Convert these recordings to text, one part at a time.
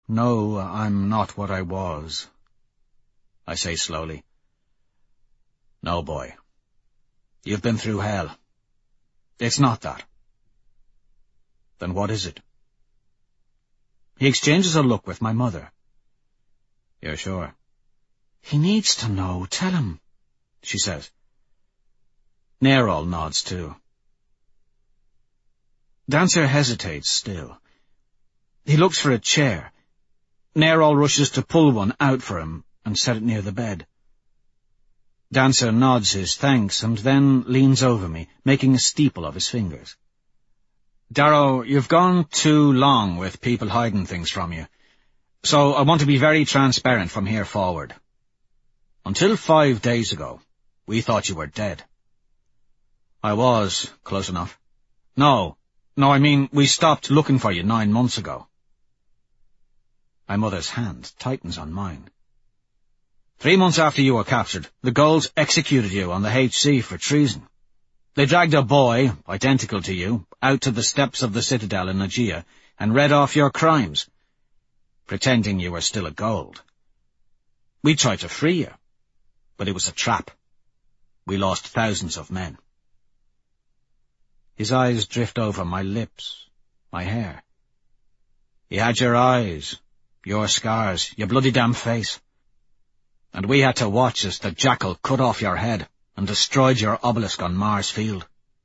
No, I'm not what I was, I say slowly. No, boy. You've been through hell. It's not that. Then what is it? He exchanges a look with my mother. You're sure? He needs to know. Tell him, she says. Nerol nods too. Dancer hesitates still. He looks for a chair. Nerol rushes to pull one out for him and set it near the bed. Dancer nods his thanks and then leans over me, making a steeple of his fingers. Darrow, you've gone too long with people hiding things from you, so I want to be very transparent from here forward. Until 5 days ago, we thought you were dead. I was, close enough. No, I mean, we stopped looking for you 9 months ago. My mother's hand tightens on mine. 3 months after you were captured, the Golds executed you on the HC for treason. They dragged a boy, identical to you, out to the steps of the Citadel in Aegea and read off your crimes, pretending you were still a Gold. We tried to free you, but it was a trap. We lost thousands of men. His eyes drift over my lips, my hair. He had your eyes, your scars, your bloody damn face. And we had to watch as the Jackal cut off your head and destroyed your obelisk on Mars Field.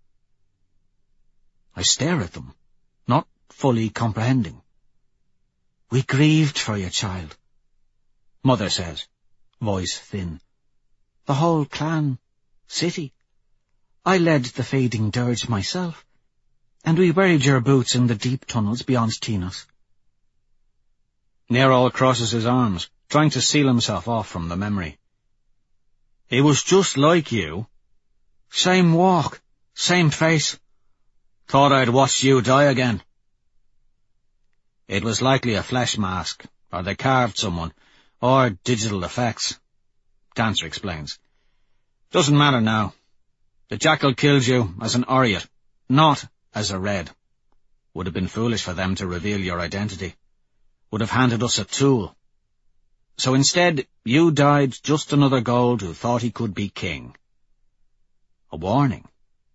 I stare at them, not fully comprehending. We grieved for your child, Mother says, voice thin. The whole clan, city. I led the fading dirge myself, and we buried your boots in the deep tunnels beyond Tinos. Nerol crosses his arms, trying to seal himself off from the memory. He was just like you. Same walk, same face. Thought I'd watched you die again. It was likely a flesh mask, or they carved someone, or digital effects, Dancer explains. Doesn't matter now. The Jackal killed you as an Oriot, not as a Red. Would have been foolish for them to reveal your identity. Would have handed us a tool. So instead, you died just another Gold who thought he could be king. A warning.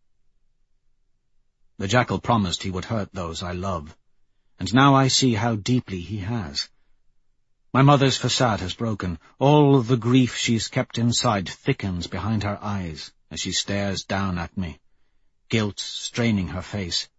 The Jackal promised he would hurt those I love, and now I see how deeply he has. My mother's facade has broken. All the grief she's kept inside thickens behind her eyes as she stares down at me, guilt straining her face.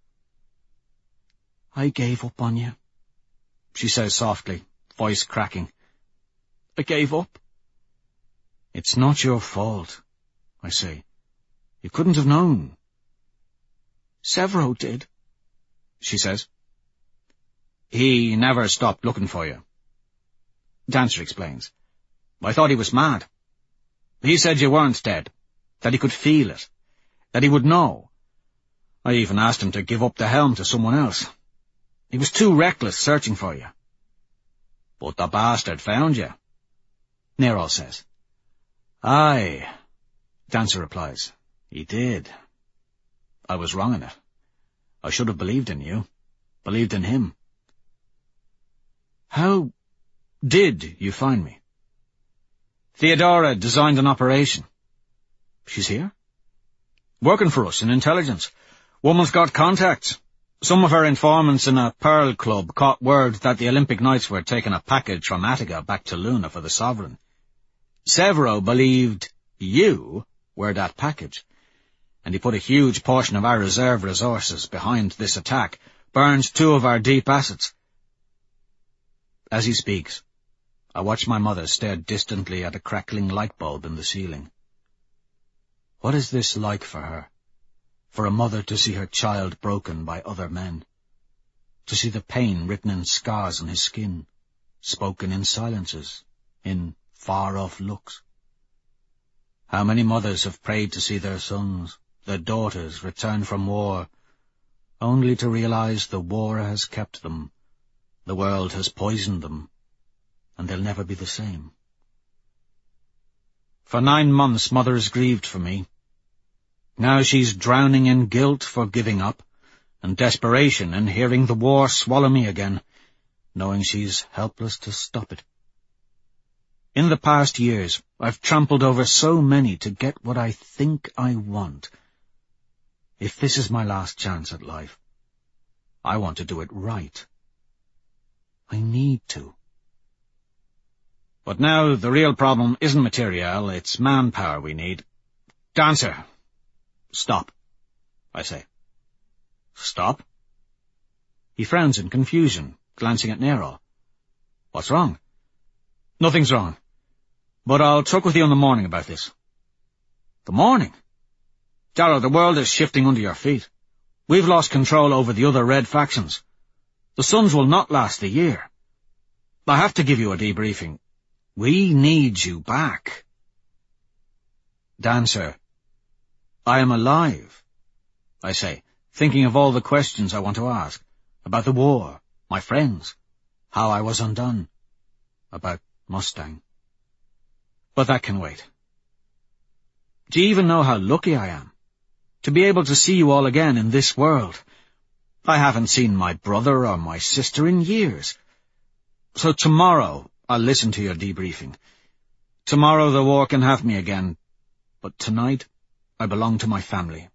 I gave up on you, she says softly, voice cracking. I gave up. It's not your fault, I say. You couldn't have known. Severo did, she says. He never stopped looking for you. Dancer explains. I thought he was mad. He said you weren't dead, that he could feel it, that he would know. I even asked him to give up the helm to someone else. He was too reckless searching for you. But the bastard found you, Nerol says. Aye, Dancer replies. He did. I was wrong in it. I should have believed in you, believed in him. How did you find me? Theodora designed an operation. She's here? Working for us in intelligence. Woman's got contacts. Some of her informants in a Pearl Club caught word that the Olympic Knights were taking a package from Attica back to Luna for the Sovereign. Severo believed you were that package, and he put a huge portion of our reserve resources behind this attack, burned 2 of our deep assets. As he speaks, I watch my mother stare distantly at a crackling light bulb in the ceiling. What is this like for her? For a mother to see her child broken by other men, to see the pain written in scars on his skin, spoken in silences, in far-off looks. How many mothers have prayed to see their sons, their daughters return from war, only to realize the war has kept them, the world has poisoned them, and they'll never be the same. For 9 months Mother has grieved for me. Now she's drowning in guilt for giving up, and desperation in hearing the war swallow me again. knowing she's helpless to stop it. In the past years, I've trampled over so many to get what I think I want. If this is my last chance at life, I want to do it right. I need to. But now the real problem isn't material, it's manpower we need. Dancer! Stop, I say. Stop? He frowns in confusion, glancing at Nero. What's wrong? Nothing's wrong. But I'll talk with you in the morning about this. The morning? Darrow, the world is shifting under your feet. We've lost control over the other red factions. The Suns will not last the year. I have to give you a debriefing. We need you back. Dancer, I am alive, I say, thinking of all the questions I want to ask. About the war, my friends, how I was undone, about Mustang. But that can wait. Do you even know how lucky I am? To be able to see you all again in this world. I haven't seen my brother or my sister in years. So tomorrow I'll listen to your debriefing. Tomorrow the war can have me again, but tonight I belong to my family.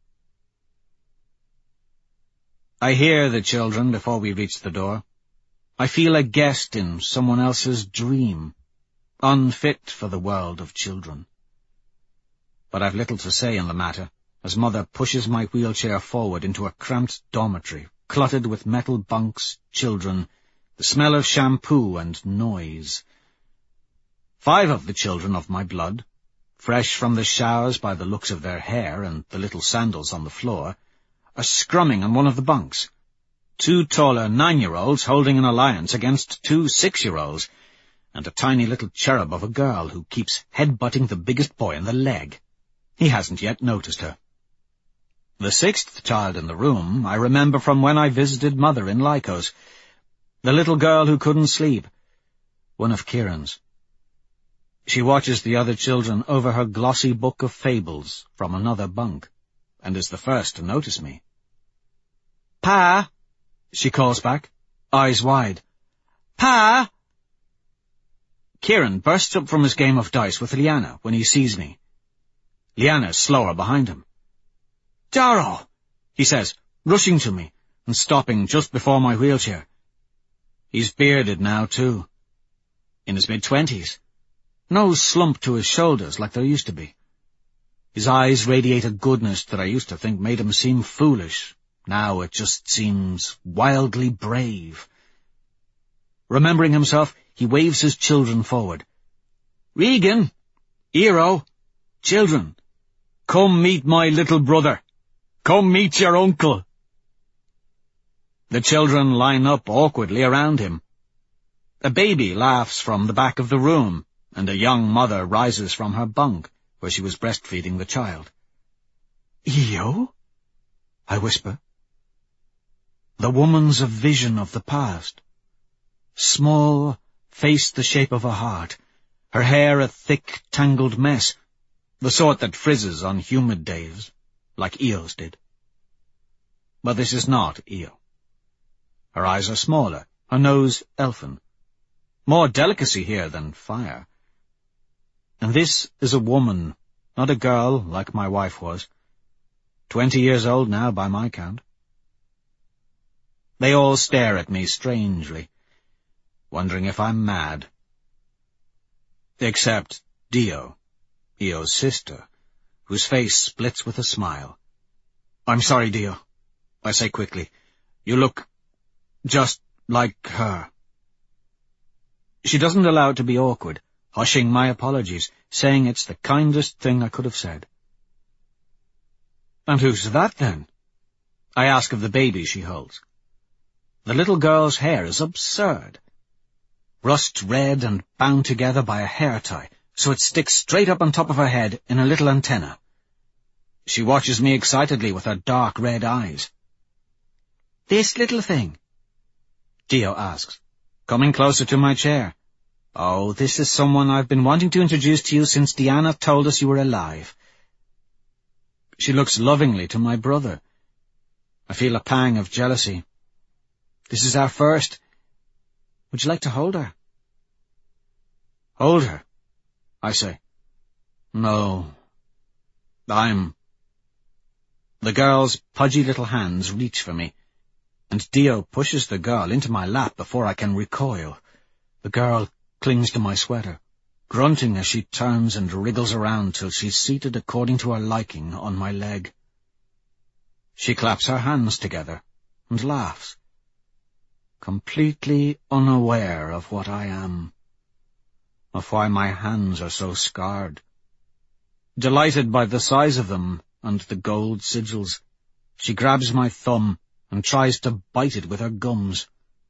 I hear the children before we reach the door. I feel a guest in someone else's dream, unfit for the world of children. But I've little to say in the matter, as Mother pushes my wheelchair forward into a cramped dormitory, cluttered with metal bunks, children, the smell of shampoo and noise. 5 of the children of my blood, fresh from the showers by the looks of their hair and the little sandals on the floor, are scrumming on one of the bunks. 2 taller 9-year-olds holding an alliance against 2 6-year-olds, and a tiny little cherub of a girl who keeps head-butting the biggest boy in the leg. He hasn't yet noticed her. The 6th child in the room I remember from when I visited Mother in Lycos. The little girl who couldn't sleep. One of Kieran's. She watches the other children over her glossy book of fables from another bunk, and is the first to notice me. Pa! She calls back, eyes wide. Pa! Kieran bursts up from his game of dice with Liana when he sees me. Liana's slower behind him. Darrow! He says, rushing to me and stopping just before my wheelchair. He's bearded now, too. In his mid-20s. No slump to his shoulders like there used to be. His eyes radiate a goodness that I used to think made him seem foolish. Now it just seems wildly brave. Remembering himself, he waves his children forward. Regan! Eero! Children! Come meet my little brother! Come meet your uncle! The children line up awkwardly around him. A baby laughs from the back of the room, and a young mother rises from her bunk, where she was breastfeeding the child. Io? I whisper. The woman's a vision of the past. Small, face the shape of a heart, her hair a thick, tangled mess, the sort that frizzes on humid days, like Io's did. But this is not Io. Her eyes are smaller, her nose elfin. More delicacy here than fire. And this is a woman, not a girl like my wife was. 20 years old now by my count. They all stare at me strangely, wondering if I'm mad. Except Dio, Io's sister, whose face splits with a smile. I'm sorry, Dio, I say quickly. You look just like her. She doesn't allow it to be awkward, hushing my apologies, saying it's the kindest thing I could have said. And who's that, then? I ask of the baby she holds. The little girl's hair is absurd. Rust red and bound together by a hair tie, so it sticks straight up on top of her head in a little antenna. She watches me excitedly with her dark red eyes. This little thing? Dio asks, coming closer to my chair. Oh, this is someone I've been wanting to introduce to you since Deanna told us you were alive. She looks lovingly to my brother. I feel a pang of jealousy. This is our first... Would you like to hold her? Hold her, I say. No. The girl's pudgy little hands reach for me, and Dio pushes the girl into my lap before I can recoil. The girl clings to my sweater, grunting as she turns and wriggles around till she's seated according to her liking on my leg. She claps her hands together and laughs, completely unaware of what I am, of why my hands are so scarred. Delighted by the size of them and the gold sigils, she grabs my thumb and tries to bite it with her gums.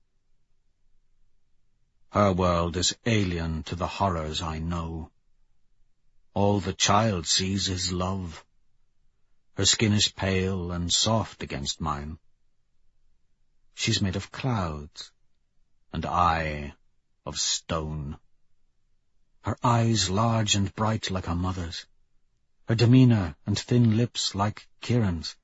Her world is alien to the horrors I know. All the child sees is love. Her skin is pale and soft against mine. She's made of clouds, and I of stone. Her eyes large and bright like her mother's, her demeanour and thin lips like Kieran's.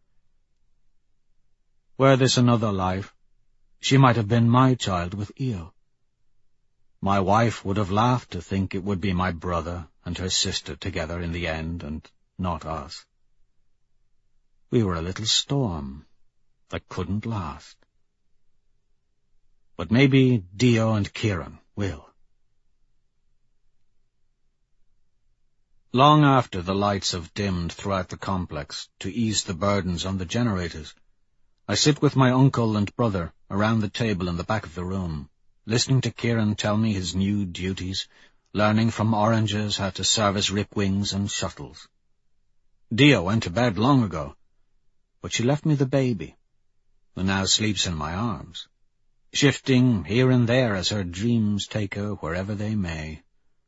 Were this another life, she might have been my child with Io. My wife would have laughed to think it would be my brother and her sister together in the end, and not us. We were a little storm that couldn't last. But maybe Dio and Kieran will. Long after the lights have dimmed throughout the complex to ease the burdens on the generators, I sit with my uncle and brother around the table in the back of the room, listening to Kieran tell me his new duties, learning from oranges how to service ripwings and shuttles. Dio went to bed long ago, but she left me the baby, who now sleeps in my arms, shifting here and there as her dreams take her wherever they may.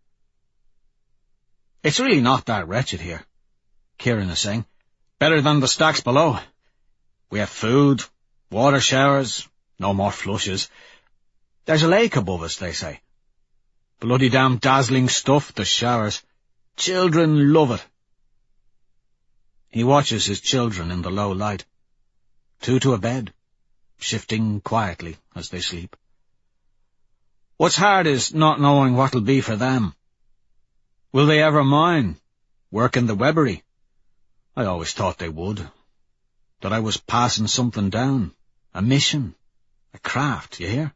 It's really not that wretched here, Kieran is saying. Better than the stacks below. We have food, water showers, no more flushes. There's a lake above us, they say. Bloody damn dazzling stuff, the showers. Children love it. He watches his children in the low light. 2 to a bed, shifting quietly as they sleep. What's hard is not knowing what'll be for them. Will they ever mine, work in the Webbery? I always thought they would. That I was passing something down, a mission, a craft, you hear?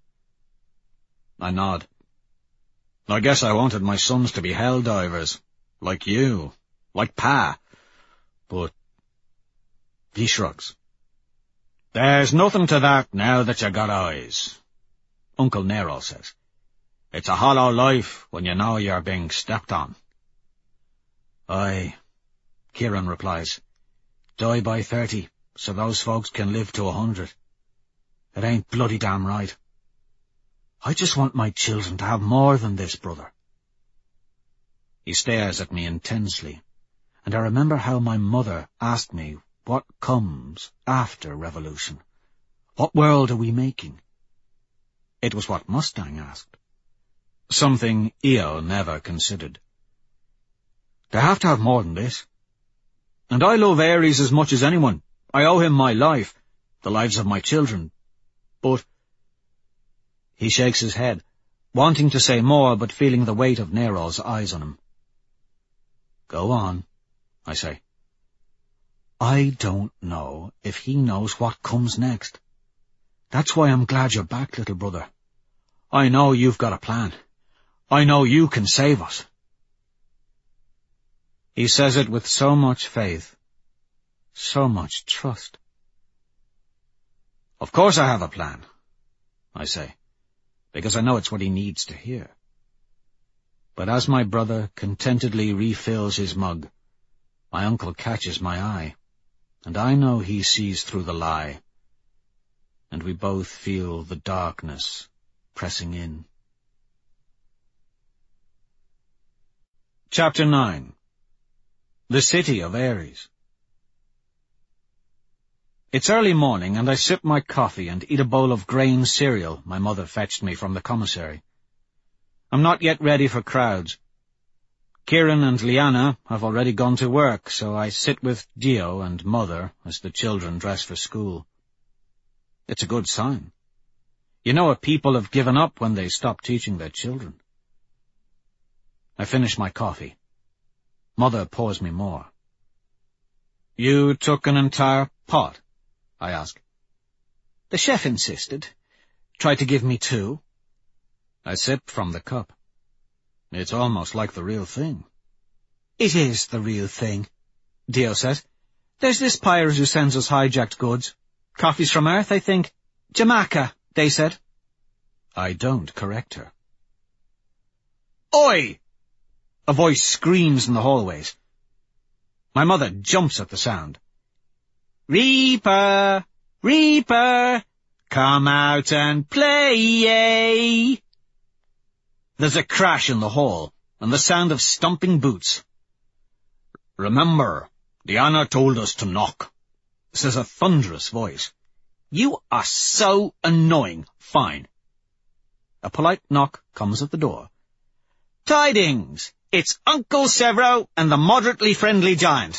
I nod. I guess I wanted my sons to be hell divers, like you, like Pa, but he shrugs. There's nothing to that now that you got eyes, Uncle Nero says. It's a hollow life when you know you're being stepped on. Aye, Kieran replies. Die by 30, so those folks can live to 100. It ain't bloody damn right. I just want my children to have more than this, brother. He stares at me intensely, and I remember how my mother asked me what comes after revolution. What world are we making? It was what Mustang asked. Something Io never considered. They have to have more than this. And I love Ares as much as anyone. I owe him my life, the lives of my children. But... He shakes his head, wanting to say more, but feeling the weight of Nero's eyes on him. Go on, I say. I don't know if he knows what comes next. That's why I'm glad you're back, little brother. I know you've got a plan. I know you can save us. He says it with so much faith, so much trust. Of course I have a plan, I say, because I know it's what he needs to hear. But as my brother contentedly refills his mug, my uncle catches my eye, and I know he sees through the lie, and we both feel the darkness pressing in. Chapter 9. The City of Ares. It's early morning, and I sip my coffee and eat a bowl of grain cereal my mother fetched me from the commissary. I'm not yet ready for crowds. Kieran and Liana have already gone to work, so I sit with Dio and Mother as the children dress for school. It's a good sign. You know, people have given up when they stop teaching their children. I finish my coffee. Mother pours me more. You took an entire pot? I ask. The chef insisted. Tried to give me 2. I sip from the cup. It's almost like the real thing. It is the real thing, Dio says. There's this pirate who sends us hijacked goods. Coffee's from Earth, I think. Jamaica, they said. I don't correct her. Oi! A voice screams in the hallways. My mother jumps at the sound. Reaper! Reaper! Come out and play! There's a crash in the hall, and the sound of stomping boots. Remember, Diana told us to knock, says a thunderous voice. You are so annoying. Fine. A polite knock comes at the door. Tidings! It's Uncle Severo and the moderately friendly giant.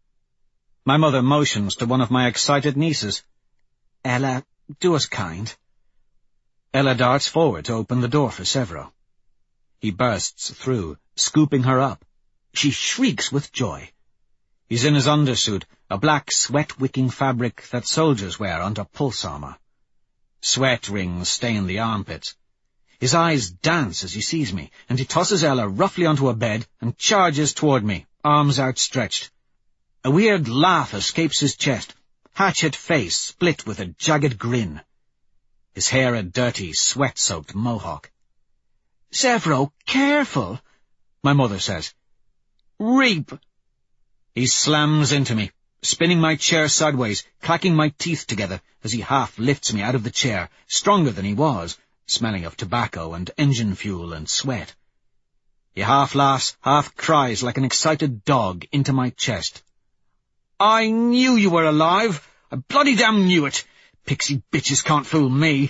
My mother motions to one of my excited nieces. Ella, do us kind. Ella darts forward to open the door for Severo. He bursts through, scooping her up. She shrieks with joy. He's in his undersuit, a black sweat-wicking fabric that soldiers wear under pulse armor. Sweat rings stain the armpits. His eyes dance as he sees me, and he tosses Ella roughly onto a bed and charges toward me, arms outstretched. A weird laugh escapes his chest, hatchet face split with a jagged grin. His hair a dirty, sweat-soaked mohawk. Severo, careful, my mother says. Reap! He slams into me, spinning my chair sideways, clacking my teeth together as he half lifts me out of the chair, stronger than he was, smelling of tobacco and engine fuel and sweat. He half laughs, half cries like an excited dog into my chest. I knew you were alive! I bloody damn knew it! Pixie bitches can't fool me!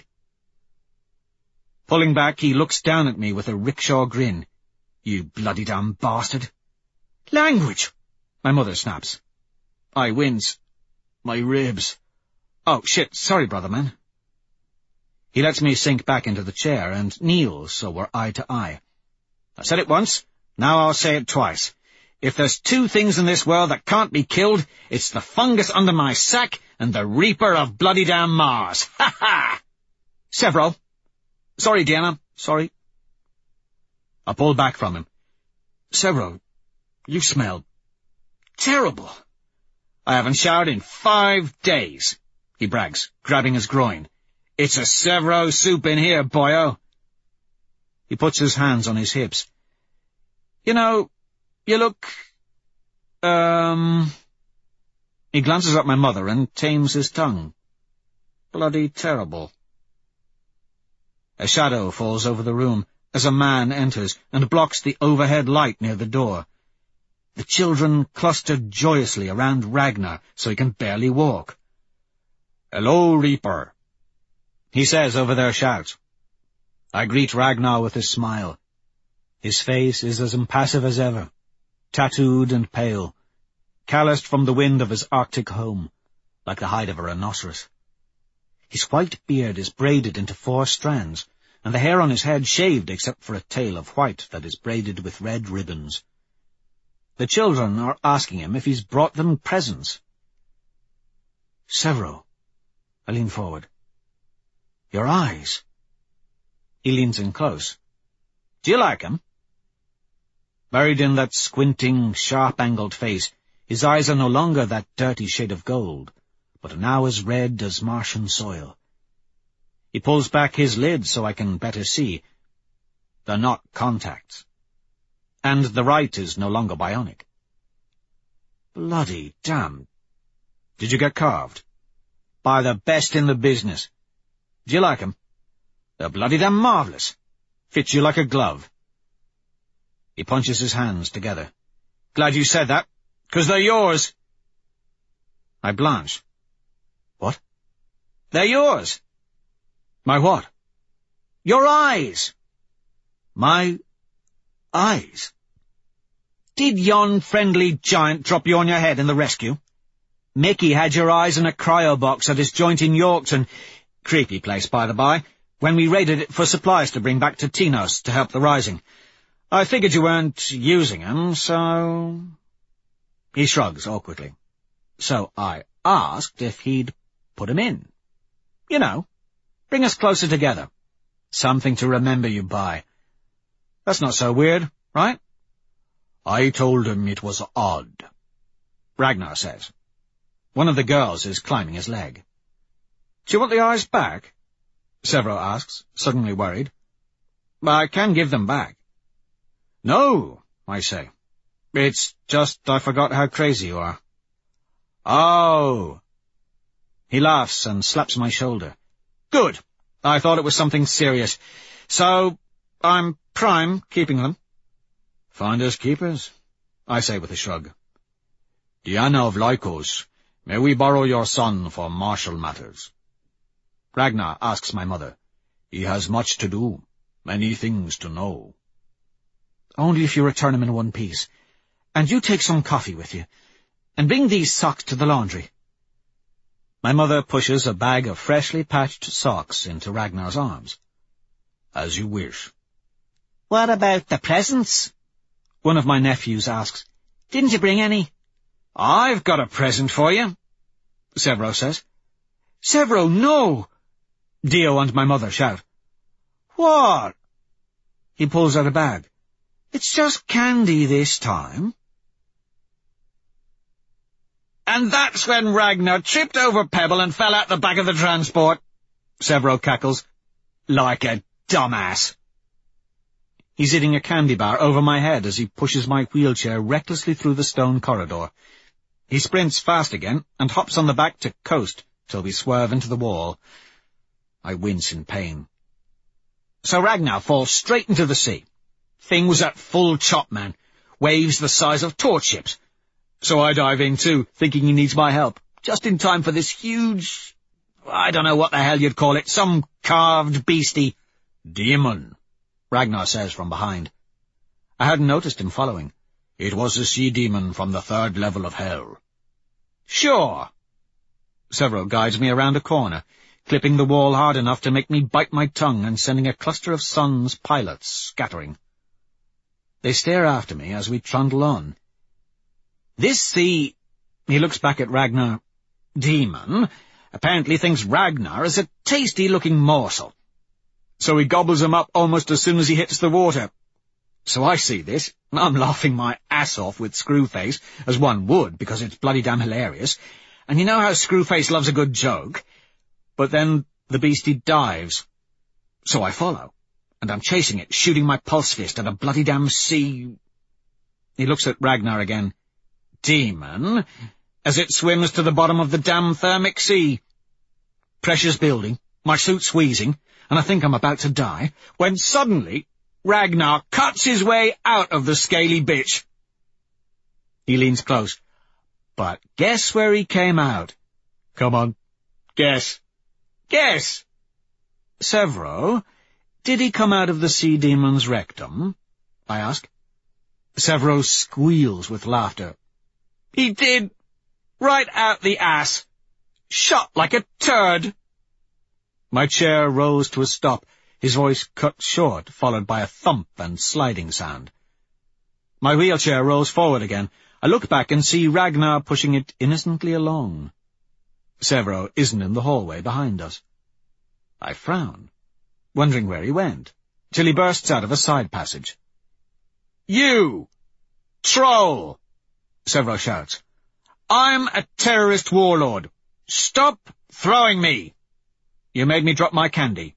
Pulling back, he looks down at me with a rickshaw grin. You bloody damn bastard! Language! My mother snaps. I wince. My ribs. Oh, shit, sorry, brother man. He lets me sink back into the chair and kneels so we're eye to eye. I said it once, now I'll say it twice. If there's 2 things in this world that can't be killed, it's the fungus under my sack and the Reaper of bloody damn Mars. Ha ha! Severo. Sorry, Diana, sorry. I pull back from him. Severo, you smell terrible. I haven't showered in 5 days, he brags, grabbing his groin. It's a Severo soup in here, boyo. He puts his hands on his hips. You know, you look... He glances at my mother and tames his tongue. Bloody terrible. A shadow falls over the room as a man enters and blocks the overhead light near the door. The children cluster joyously around Ragnar so he can barely walk. Hello, Reaper, he says over their shouts. I greet Ragnar with a smile. His face is as impassive as ever, tattooed and pale, calloused from the wind of his Arctic home, like the hide of a rhinoceros. His white beard is braided into 4 strands, and the hair on his head shaved except for a tail of white that is braided with red ribbons. The children are asking him if he's brought them presents. Severo. I lean forward. Your eyes. He leans in close. Do you like 'em? Buried in that squinting, sharp-angled face, his eyes are no longer that dirty shade of gold, but are now as red as Martian soil. He pulls back his lid so I can better see. They're not contacts. And the right is no longer bionic. Bloody damn. Did you get carved? By the best in the business. Do you like 'em? They're bloody damn marvellous. Fits you like a glove. He punches his hands together. Glad you said that, 'cause they're yours. I blanch. What? They're yours. My what? Your eyes. My eyes? Did yon friendly giant drop you on your head in the rescue? Mickey had your eyes in a cryo box at his joint in Yorkton. Creepy place, by the by. when we raided it for supplies to bring back to Tinos to help the Rising. I figured you weren't using 'em, so—" He shrugs awkwardly. So I asked if he'd put 'em in. You know, bring us closer together. Something to remember you by. That's not so weird, right? I told him it was odd, Ragnar says. One of the girls is climbing his leg. Do you want the eyes back? Severo asks, suddenly worried. I can give them back. No, I say. It's just I forgot how crazy you are. Oh. He laughs and slaps my shoulder. Good. I thought it was something serious. So, I'm prime keeping them. Finders keepers, I say with a shrug. Diana of Lycos, may we borrow your son for martial matters? Ragnar asks my mother. He has much to do, many things to know. Only if you return him in one piece. And you take some coffee with you, and bring these socks to the laundry. My mother pushes a bag of freshly patched socks into Ragnar's arms. As you wish. What about the presents? One of my nephews asks. Didn't you bring any? I've got a present for you, Severo says. Severo, no! Dio and my mother shout. What? He pulls out a bag. It's just candy this time. And that's when Ragnar tripped over Pebble and fell out the back of the transport, Severo cackles. Like a dumbass. He's eating a candy bar over my head as he pushes my wheelchair recklessly through the stone corridor. He sprints fast again and hops on the back to coast till we swerve into the wall. I wince in pain. So Ragnar falls straight into the sea. Thing was at full chop, man. Waves the size of torch ships. So I dive in too, thinking he needs my help, just in time for this huge— I don't know what the hell you'd call it, some carved beastie. Demon, Ragnar says from behind. I hadn't noticed him following. It was a sea demon from the 3rd level of hell. Sure. Severo guides me around a corner, clipping the wall hard enough to make me bite my tongue and sending a cluster of sun's pilots scattering. They stare after me as we trundle on. This he looks back at Ragnar, demon, apparently thinks Ragnar is a tasty-looking morsel. So he gobbles him up almost as soon as he hits the water. So I see this, and I'm laughing my ass off with Screwface, as one would, because it's bloody damn hilarious, and you know how Screwface loves a good joke. But then the beastie dives. So I follow, and I'm chasing it, shooting my pulse fist at a bloody damn sea— He looks at Ragnar again. Demon, as it swims to the bottom of the damn thermic sea. Pressure's building, my suit's wheezing, and I think I'm about to die, when suddenly Ragnar cuts his way out of the scaly bitch. He leans close. But guess where he came out? Come on, guess. Guess! Severo, did he come out of the sea demon's rectum? I ask. Severo squeals with laughter. He did! Right out the ass! Shot like a turd! My chair rose to a stop, his voice cut short, followed by a thump and sliding sound. My wheelchair rolls forward again. I look back and see Ragnar pushing it innocently along. Severo isn't in the hallway behind us. I frown, wondering where he went, till he bursts out of a side passage. You! Troll! Severo shouts. I'm a terrorist warlord. Stop throwing me! You made me drop my candy.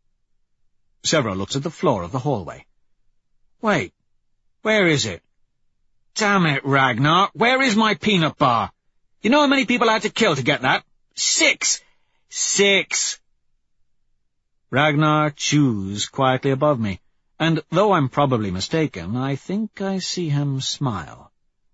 Severo looks at the floor of the hallway. Wait, where is it? Damn it, Ragnar, where is my peanut bar? You know how many people I had to kill to get that? 6! 6! Ragnar chews quietly above me, and though I'm probably mistaken, I think I see him smile.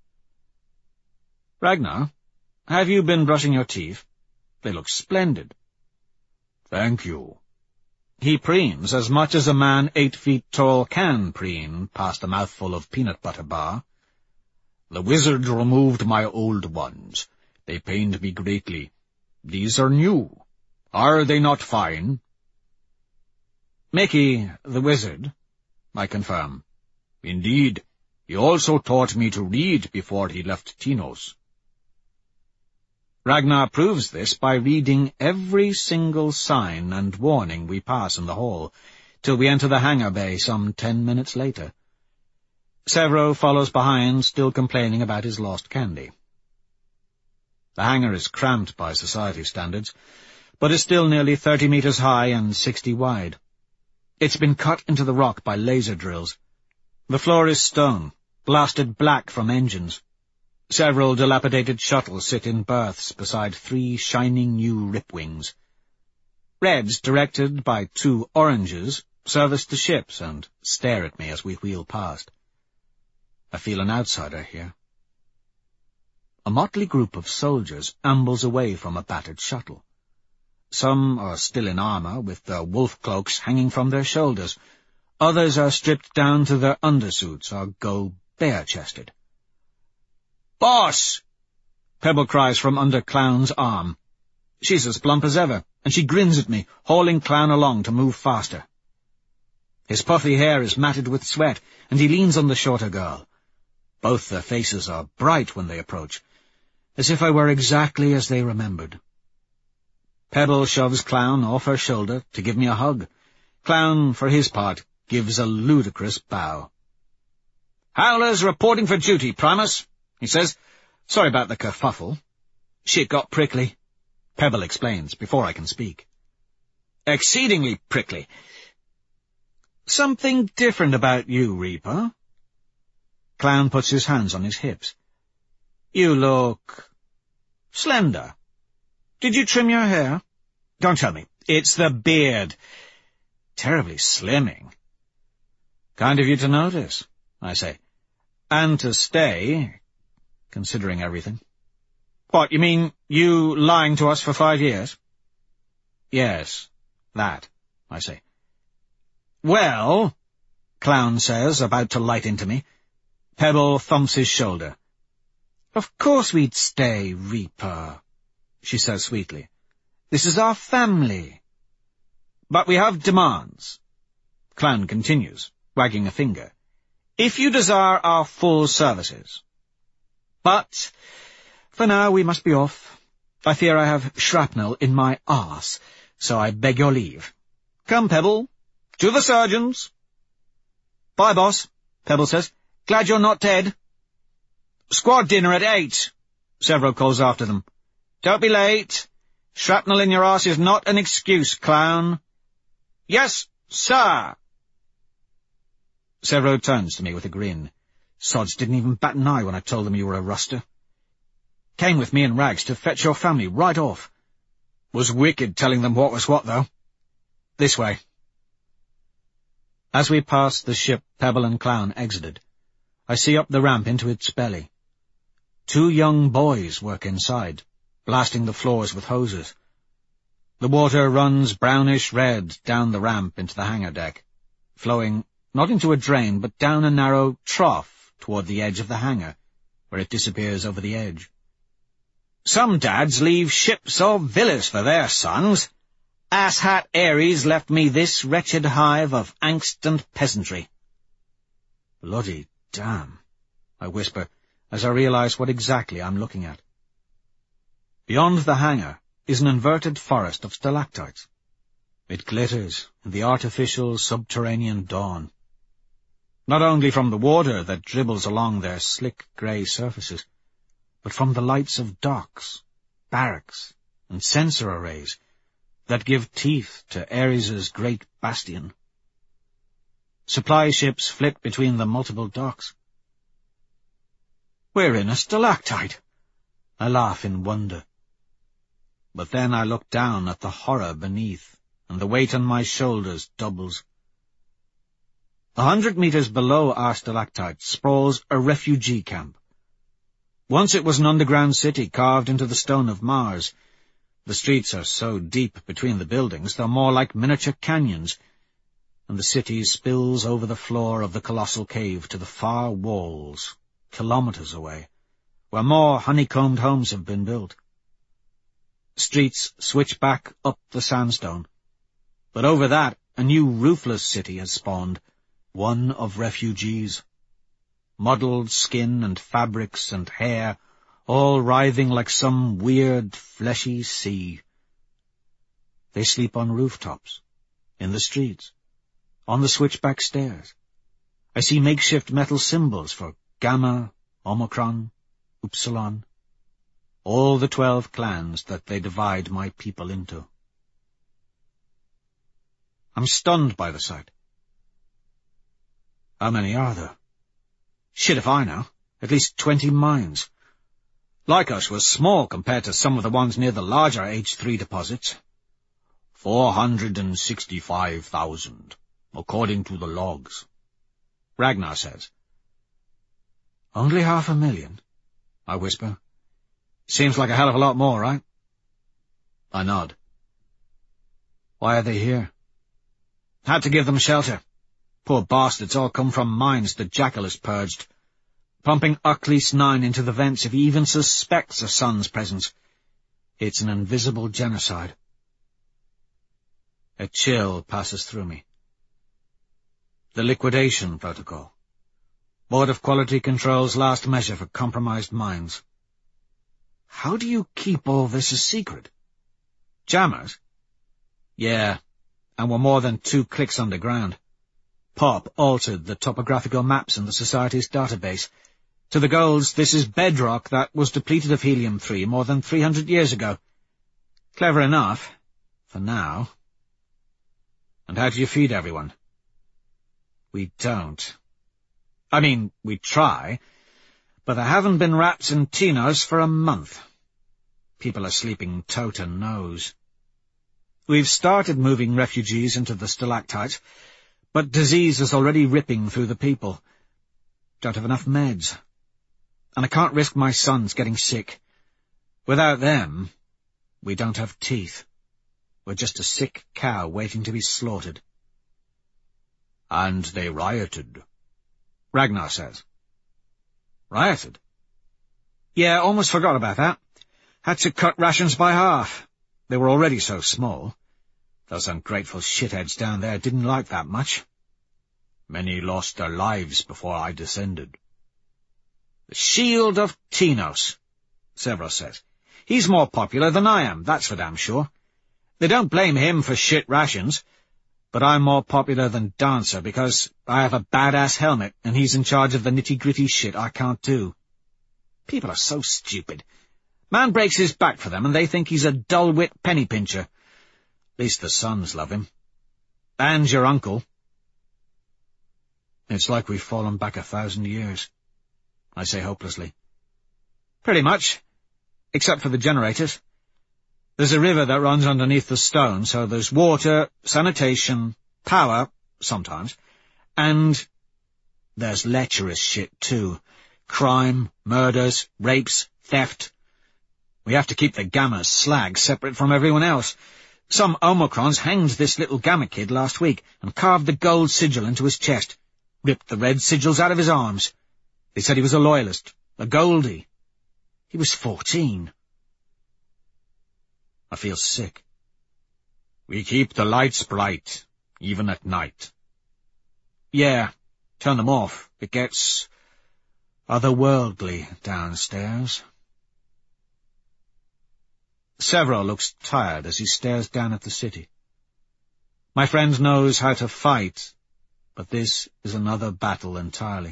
Ragnar, have you been brushing your teeth? They look splendid. Thank you. He preens as much as a man 8 feet tall can preen past a mouthful of peanut butter bar. The wizard removed my old ones. They pained me greatly. These are new. Are they not fine? Mickey, the wizard, I confirm. Indeed. He also taught me to read before he left Tinos. Ragnar proves this by reading every single sign and warning we pass in the hall, till we enter the hangar bay some 10 minutes later. Severo follows behind, still complaining about his lost candy. The hangar is cramped by society standards, but is still nearly 30 meters high and 60 wide. It's been cut into the rock by laser drills. The floor is stone, blasted black from engines. Several dilapidated shuttles sit in berths beside 3 shining new Ripwings. Reds, directed by 2 oranges, service the ships and stare at me as we wheel past. I feel an outsider here. A motley group of soldiers ambles away from a battered shuttle. Some are still in armor, with their wolf cloaks hanging from their shoulders. Others are stripped down to their undersuits or go bare-chested. "Boss!" Pebble cries from under Clown's arm. She's as plump as ever, and she grins at me, hauling Clown along to move faster. His puffy hair is matted with sweat, and he leans on the shorter girl. Both their faces are bright when they approach, as if I were exactly as they remembered. Pebble shoves Clown off her shoulder to give me a hug. Clown, for his part, gives a ludicrous bow. "Howlers reporting for duty, Primus," he says. "Sorry about the kerfuffle. Shit got prickly," Pebble explains, before I can speak. "Exceedingly prickly. Something different about you, Reaper." Clown puts his hands on his hips. "You look slender. Did you trim your hair?" "Don't tell me. It's the beard. Terribly slimming." "Kind of you to notice," I say. "And to stay, considering everything." "What, you mean you lying to us for 5 years?" "Yes, that," I say. "Well," Clown says, about to light into me. Pebble thumps his shoulder. "Of course we'd stay, Reaper," she says sweetly. "This is our family." "But we have demands," Clown continues, wagging a finger. "If you desire our full services. But for now we must be off. I fear I have shrapnel in my arse, so I beg your leave. Come, Pebble, to the surgeons." "Bye, boss," Pebble says. "Glad you're not dead." "Squad dinner at 8, Severo calls after them. "Don't be late. Shrapnel in your arse is not an excuse, Clown." "Yes, sir." Severo turns to me with a grin. "Sods didn't even bat an eye when I told them you were a ruster. Came with me and Rags to fetch your family right off. Was wicked telling them what was what, though. This way." As we pass the ship Pebble and Clown exited, I see up the ramp into its belly. 2 young boys work inside, blasting the floors with hoses. The water runs brownish-red down the ramp into the hangar deck, flowing not into a drain, but down a narrow trough toward the edge of the hangar, where it disappears over the edge. "Some dads leave ships or villas for their sons. Asshat Ares left me this wretched hive of angst and peasantry." "Bloody damn," I whisper, as I realize what exactly I'm looking at. Beyond the hangar is an inverted forest of stalactites. It glitters in the artificial subterranean dawn, not only from the water that dribbles along their slick grey surfaces, but from the lights of docks, barracks, and sensor arrays that give teeth to Ares's great bastion. Supply ships flit between the multiple docks. "We're in a stalactite," I laugh in wonder. But then I look down at the horror beneath, and the weight on my shoulders doubles. 100 meters below our stalactite sprawls a refugee camp. Once it was an underground city carved into the stone of Mars. The streets are so deep between the buildings they're more like miniature canyons, and the city spills over the floor of the colossal cave to the far walls, kilometers away, where more honeycombed homes have been built. Streets switch back up the sandstone, but over that A new roofless city has spawned, one of refugees. Mottled skin and fabrics and hair, all writhing like some weird, fleshy sea. They sleep on rooftops, in the streets, on the switchback stairs. I see makeshift metal symbols for Gamma, Omicron, Upsilon, all the 12 clans that they divide my people into. I'm stunned by the sight. How many are there? Shit if I know. At least 20 mines. Lycos was small compared to some of the ones near the larger H3 deposits. 465,000, according to the logs. Ragnar says. Only 500,000, I whisper. Seems like a hell of a lot more, right? I nod. Why are they here? Had to give them shelter. Poor bastards all come from mines the Jackal has purged, pumping Uckley's 9 into the vents if he even suspects a son's presence. It's an invisible genocide. A chill passes through me. The liquidation protocol. Board of Quality Control's last measure for compromised mines. How do you keep all this a secret? Jammers? Yeah, and we're more than 2 clicks underground. Pop altered the topographical maps in the Society's database. To the Golds, this is bedrock that was depleted of helium-3 more than 300 years ago. Clever enough, for now. And how do you feed everyone? We don't. I mean, we try, but there haven't been rats in Tinos for a month. People are sleeping toe to nose. We've started moving refugees into the stalactites, but disease is already ripping through the people. Don't have enough meds. And I can't risk my sons getting sick. Without them, we don't have teeth. We're just a sick cow waiting to be slaughtered. And they rioted, Ragnar says. Rioted? Yeah, almost forgot about that. Had to cut rations by half. They were already so small. Those ungrateful shitheads down there didn't like that much. Many lost their lives before I descended. The Shield of Tinos, Severos says. He's more popular than I am, that's for damn sure. They don't blame him for shit rations, but I'm more popular than Dancer because I have a badass helmet and he's in charge of the nitty-gritty shit I can't do. People are so stupid. Man breaks his back for them and they think he's a dull-wit penny-pincher. At least the sons love him. And your uncle. It's like we've fallen back 1,000 years, I say hopelessly. Pretty much, except for the generators. There's a river that runs underneath the stone, so there's water, sanitation, power, sometimes, and there's lecherous shit too. Crime, murders, rapes, theft. We have to keep the Gamma slag separate from everyone else. Some Omicrons hanged this little Gamma kid last week and carved the gold sigil into his chest, ripped the red sigils out of his arms. They said he was a loyalist, a Goldie. He was 14. I feel sick. We keep the lights bright, even at night. Yeah, turn them off. It gets otherworldly downstairs. Severo looks tired as he stares down at the city. My friend knows how to fight, but this is another battle entirely.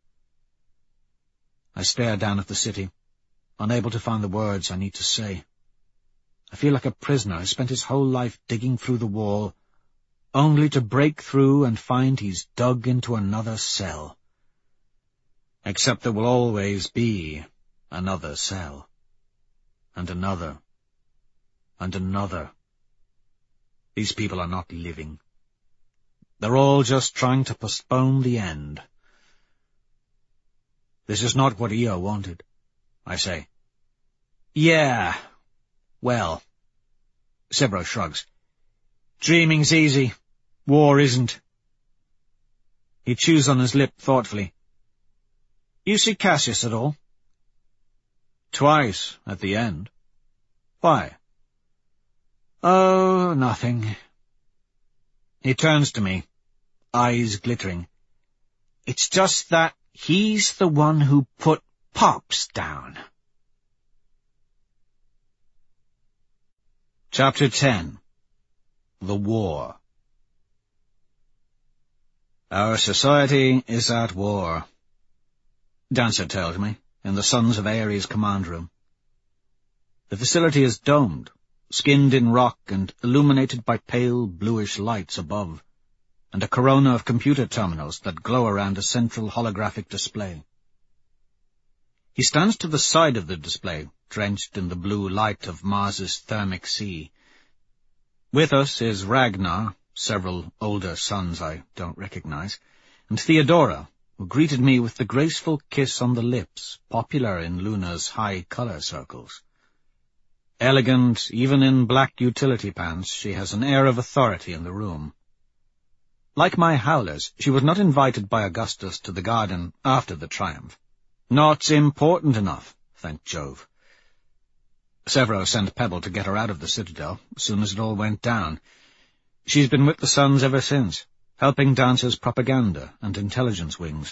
I stare down at the city, unable to find the words I need to say. I feel like a prisoner who spent his whole life digging through the wall, only to break through and find he's dug into another cell. Except there will always be another cell, and another, and another. These people are not living. They're all just trying to postpone the end. This is not what Io wanted, I say. Yeah, well, Severo shrugs. Dreaming's easy. War isn't. He chews on his lip thoughtfully. You see Cassius at all? Twice, at the end. Why? Oh, nothing. He turns to me, eyes glittering. It's just that he's the one who put Pops down. Chapter 10. The War. Our society is at war, Dancer tells me, in the Sons of Ares command room. The facility is domed, skinned in rock and illuminated by pale bluish lights above, and a corona of computer terminals that glow around a central holographic display. He stands to the side of the display, drenched in the blue light of Mars's thermic sea. With us is Ragnar, several older sons I don't recognize, and Theodora, who greeted me with the graceful kiss on the lips, popular in Luna's high color circles. Elegant, even in black utility pants, she has an air of authority in the room. Like my howlers, she was not invited by Augustus to the garden after the triumph. Not important enough, thank Jove. Severo sent Pebble to get her out of the citadel as soon as it all went down. She's been with the Sons ever since, helping Dancer's propaganda and intelligence wings.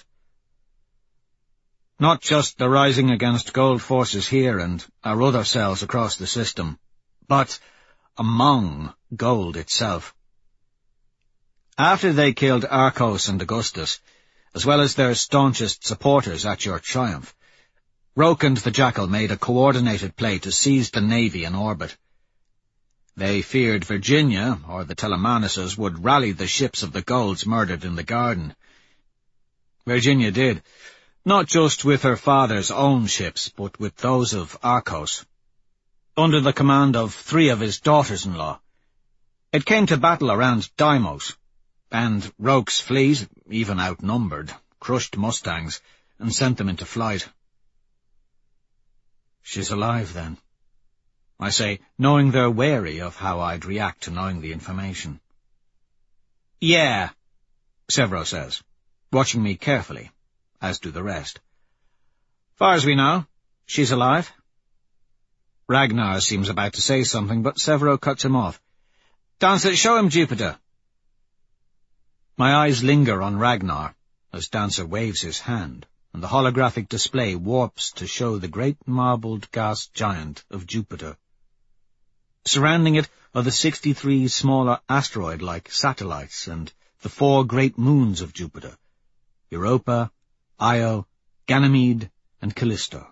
Not just the rising against gold forces here and our other cells across the system, but among gold itself. After they killed Arcos and Augustus, as well as their staunchest supporters at your triumph, Roke and the Jackal made a coordinated play to seize the Navy in orbit. They feared Virginia, or the Telemanuses, would rally the ships of the Golds murdered in the garden. Virginia did, not just with her father's own ships, but with those of Arcos, under the command of 3 of his daughters-in-law. It came to battle around Deimos, and Roke's fleet, even outnumbered, crushed Mustangs and sent them into flight. She's alive, then, I say, knowing they're wary of how I'd react to knowing the information. Yeah, Severo says, watching me carefully, as do the rest. Far as we know, she's alive. Ragnar seems about to say something, but Severo cuts him off. Dancer, show him Jupiter. My eyes linger on Ragnar, as Dancer waves his hand, and the holographic display warps to show the great marbled gas giant of Jupiter. Surrounding it are the 63 smaller asteroid-like satellites and the 4 great moons of Jupiter, Europa, Io, Ganymede, and Callisto.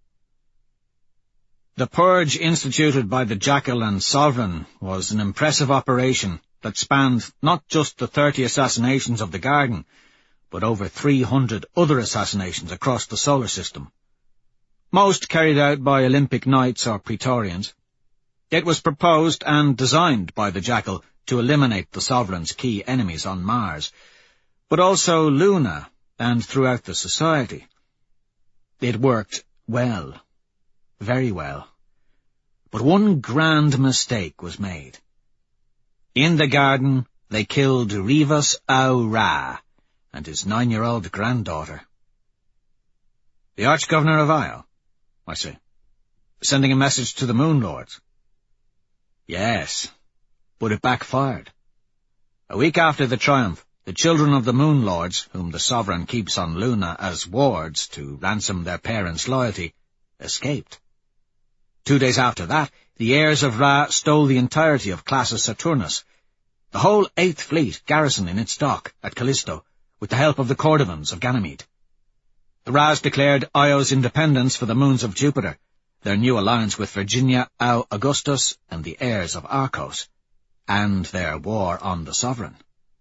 The purge instituted by the Jackal and Sovereign was an impressive operation that spanned not just the 30 assassinations of the Garden, but over 300 other assassinations across the solar system. Most carried out by Olympic Knights or Praetorians. It was proposed and designed by the Jackal to eliminate the Sovereign's key enemies on Mars, but also Luna and throughout the society. It worked well, very well. But one grand mistake was made. In the garden, they killed Rivas Au Ra and his 9-year-old granddaughter. The Arch-Governor of Io, I say, sending a message to the Moon Lords. Yes, but it backfired. A week after the triumph, the children of the Moon Lords, whom the Sovereign keeps on Luna as wards to ransom their parents' loyalty, escaped. 2 days after that, the heirs of Ra stole the entirety of Classus Saturnus, the whole 8th Fleet garrisoned in its dock at Callisto, with the help of the Cordovans of Ganymede. The Ras declared Io's independence for the moons of Jupiter, their new alliance with Virginia, Au Augustus, and the heirs of Arcos, and their war on the Sovereign.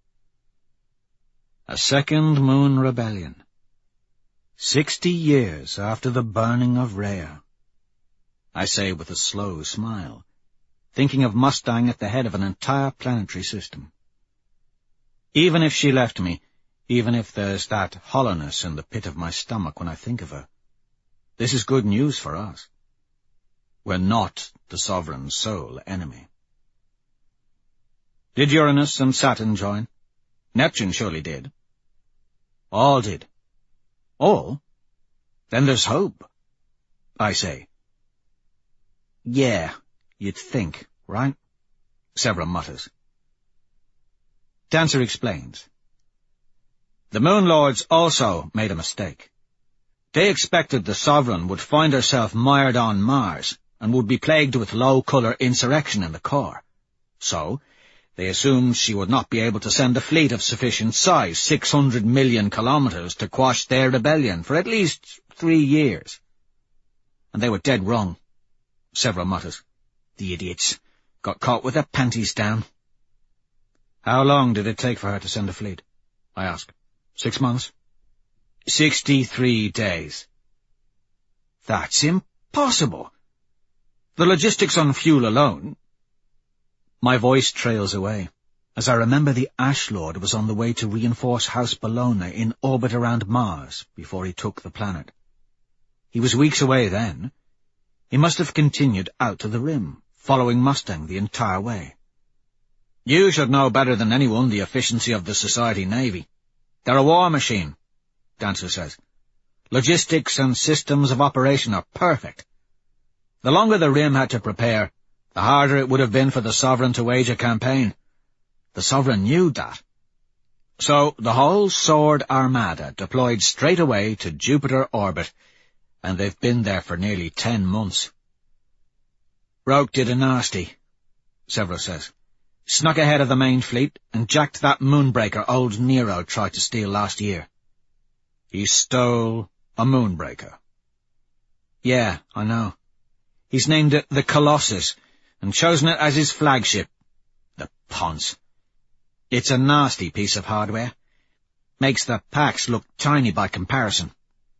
A second moon rebellion. 60 years after the burning of Rhea. I say with a slow smile, thinking of Mustang at the head of an entire planetary system. Even if she left me, even if there's that hollowness in the pit of my stomach when I think of her, this is good news for us. We're not the Sovereign's sole enemy. Did Uranus and Saturn join? Neptune surely did. All did. All? Then there's hope, I say. Yeah, you'd think, right? Severo mutters. Dancer explains. The Moon Lords also made a mistake. They expected the Sovereign would find herself mired on Mars and would be plagued with low-colour insurrection in the core. So, they assumed she would not be able to send a fleet of sufficient size, 600 million kilometres, to quash their rebellion for at least 3 years. And they were dead wrong. Several mutters. The idiots. Got caught with their panties down. How long did it take for her to send a fleet? I ask. 6 months? 63 days. That's impossible. The logistics on fuel alone... My voice trails away, as I remember the Ash Lord was on the way to reinforce House Bologna in orbit around Mars before he took the planet. He was weeks away then. He must have continued out to the rim, following Mustang the entire way. You should know better than anyone the efficiency of the Society Navy. They're a war machine, Dancer says. Logistics and systems of operation are perfect. The longer the rim had to prepare, the harder it would have been for the Sovereign to wage a campaign. The Sovereign knew that. So the whole Sword Armada deployed straight away to Jupiter orbit, and they've been there for nearly 10 months. Roke did a nasty, Severo says. Snuck ahead of the main fleet and jacked that moonbreaker old Nero tried to steal last year. He stole a moonbreaker. Yeah, I know. He's named it the Colossus, and chosen it as his flagship. The ponce. It's a nasty piece of hardware. Makes the Pax look tiny by comparison.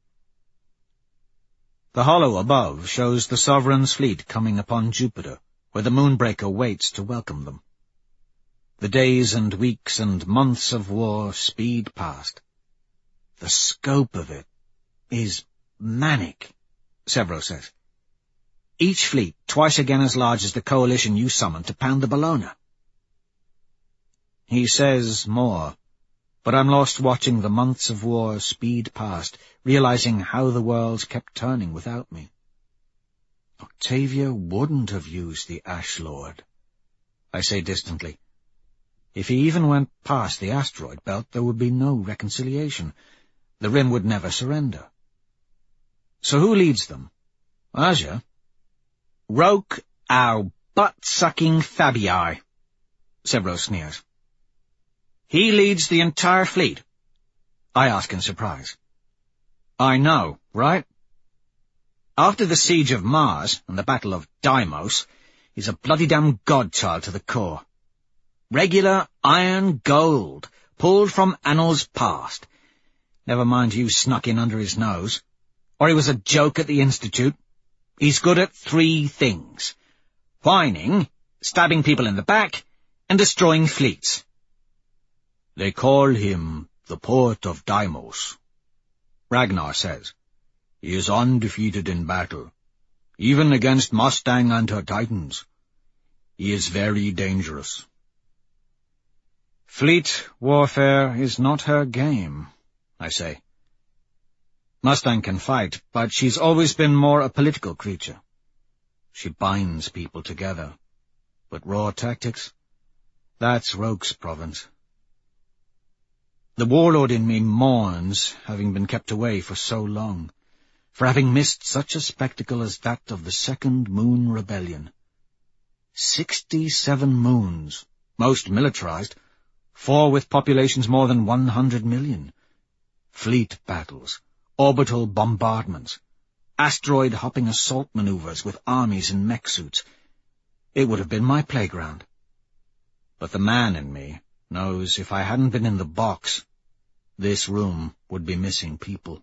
The hollow above shows the Sovereign's fleet coming upon Jupiter, where the moonbreaker waits to welcome them. The days and weeks and months of war speed past. The scope of it is manic, Severo says. Each fleet twice again as large as the coalition you summoned to pound the Bologna. He says more, but I'm lost watching the months of war speed past, realizing how the worlds kept turning without me. Octavia wouldn't have used the Ash Lord, I say distantly. If he even went past the asteroid belt, there would be no reconciliation. The Rim would never surrender. So who leads them? Aja? Roke, our butt-sucking Fabii, Severo sneers. He leads the entire fleet? I ask in surprise. I know, right? After the siege of Mars and the Battle of Deimos, he's a bloody damn godchild to the core. Regular iron gold, pulled from annals past. Never mind you snuck in under his nose. Or he was a joke at the Institute. He's good at 3 things. Whining, stabbing people in the back, and destroying fleets. They call him the Poet of Deimos, Ragnar says. He is undefeated in battle, even against Mustang and her Titans. He is very dangerous. Fleet warfare is not her game, I say. Mustang can fight, but she's always been more a political creature. She binds people together. But raw tactics? That's Roke's province. The warlord in me mourns having been kept away for so long, for having missed such a spectacle as that of the Second Moon Rebellion. 67 moons, most militarized, 4 with populations more than 100 million. Fleet battles, orbital bombardments, asteroid-hopping assault maneuvers with armies in mech suits. It would have been my playground. But the man in me knows if I hadn't been in the box, this room would be missing people.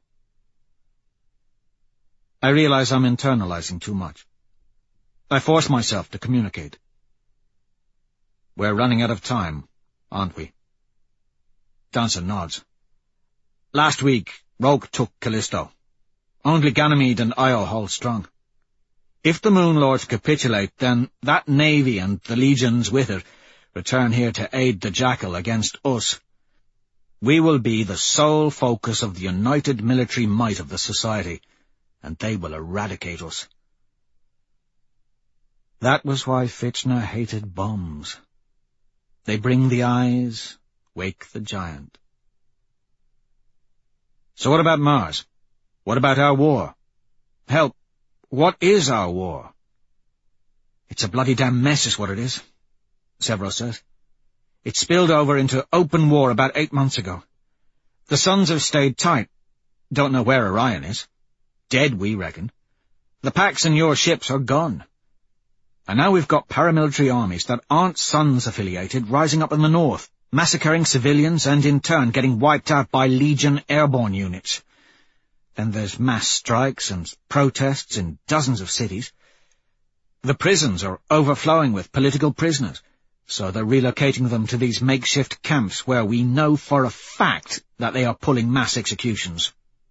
I realize I'm internalizing too much. I force myself to communicate. We're running out of time, aren't we? Dancer nods. Last week, Roke took Callisto. Only Ganymede and Io hold strong. If the Moon Lords capitulate, then that navy and the legions with it return here to aid the Jackal against us. We will be the sole focus of the united military might of the Society, and they will eradicate us. That was why Fitchner hated bombs. They bring the eyes, wake the giant. So what about Mars? What about our war? Hell, what is our war? It's a bloody damn mess is what it is, Severo says. It spilled over into open war about 8 months ago. The suns have stayed tight. Don't know where Orion is. Dead, we reckon. The Pax and your ships are gone. And now we've got paramilitary armies that aren't Suns-affiliated rising up in the north, massacring civilians and in turn getting wiped out by Legion airborne units. Then there's mass strikes and protests in dozens of cities. The prisons are overflowing with political prisoners, so they're relocating them to these makeshift camps where we know for a fact that they are pulling mass executions.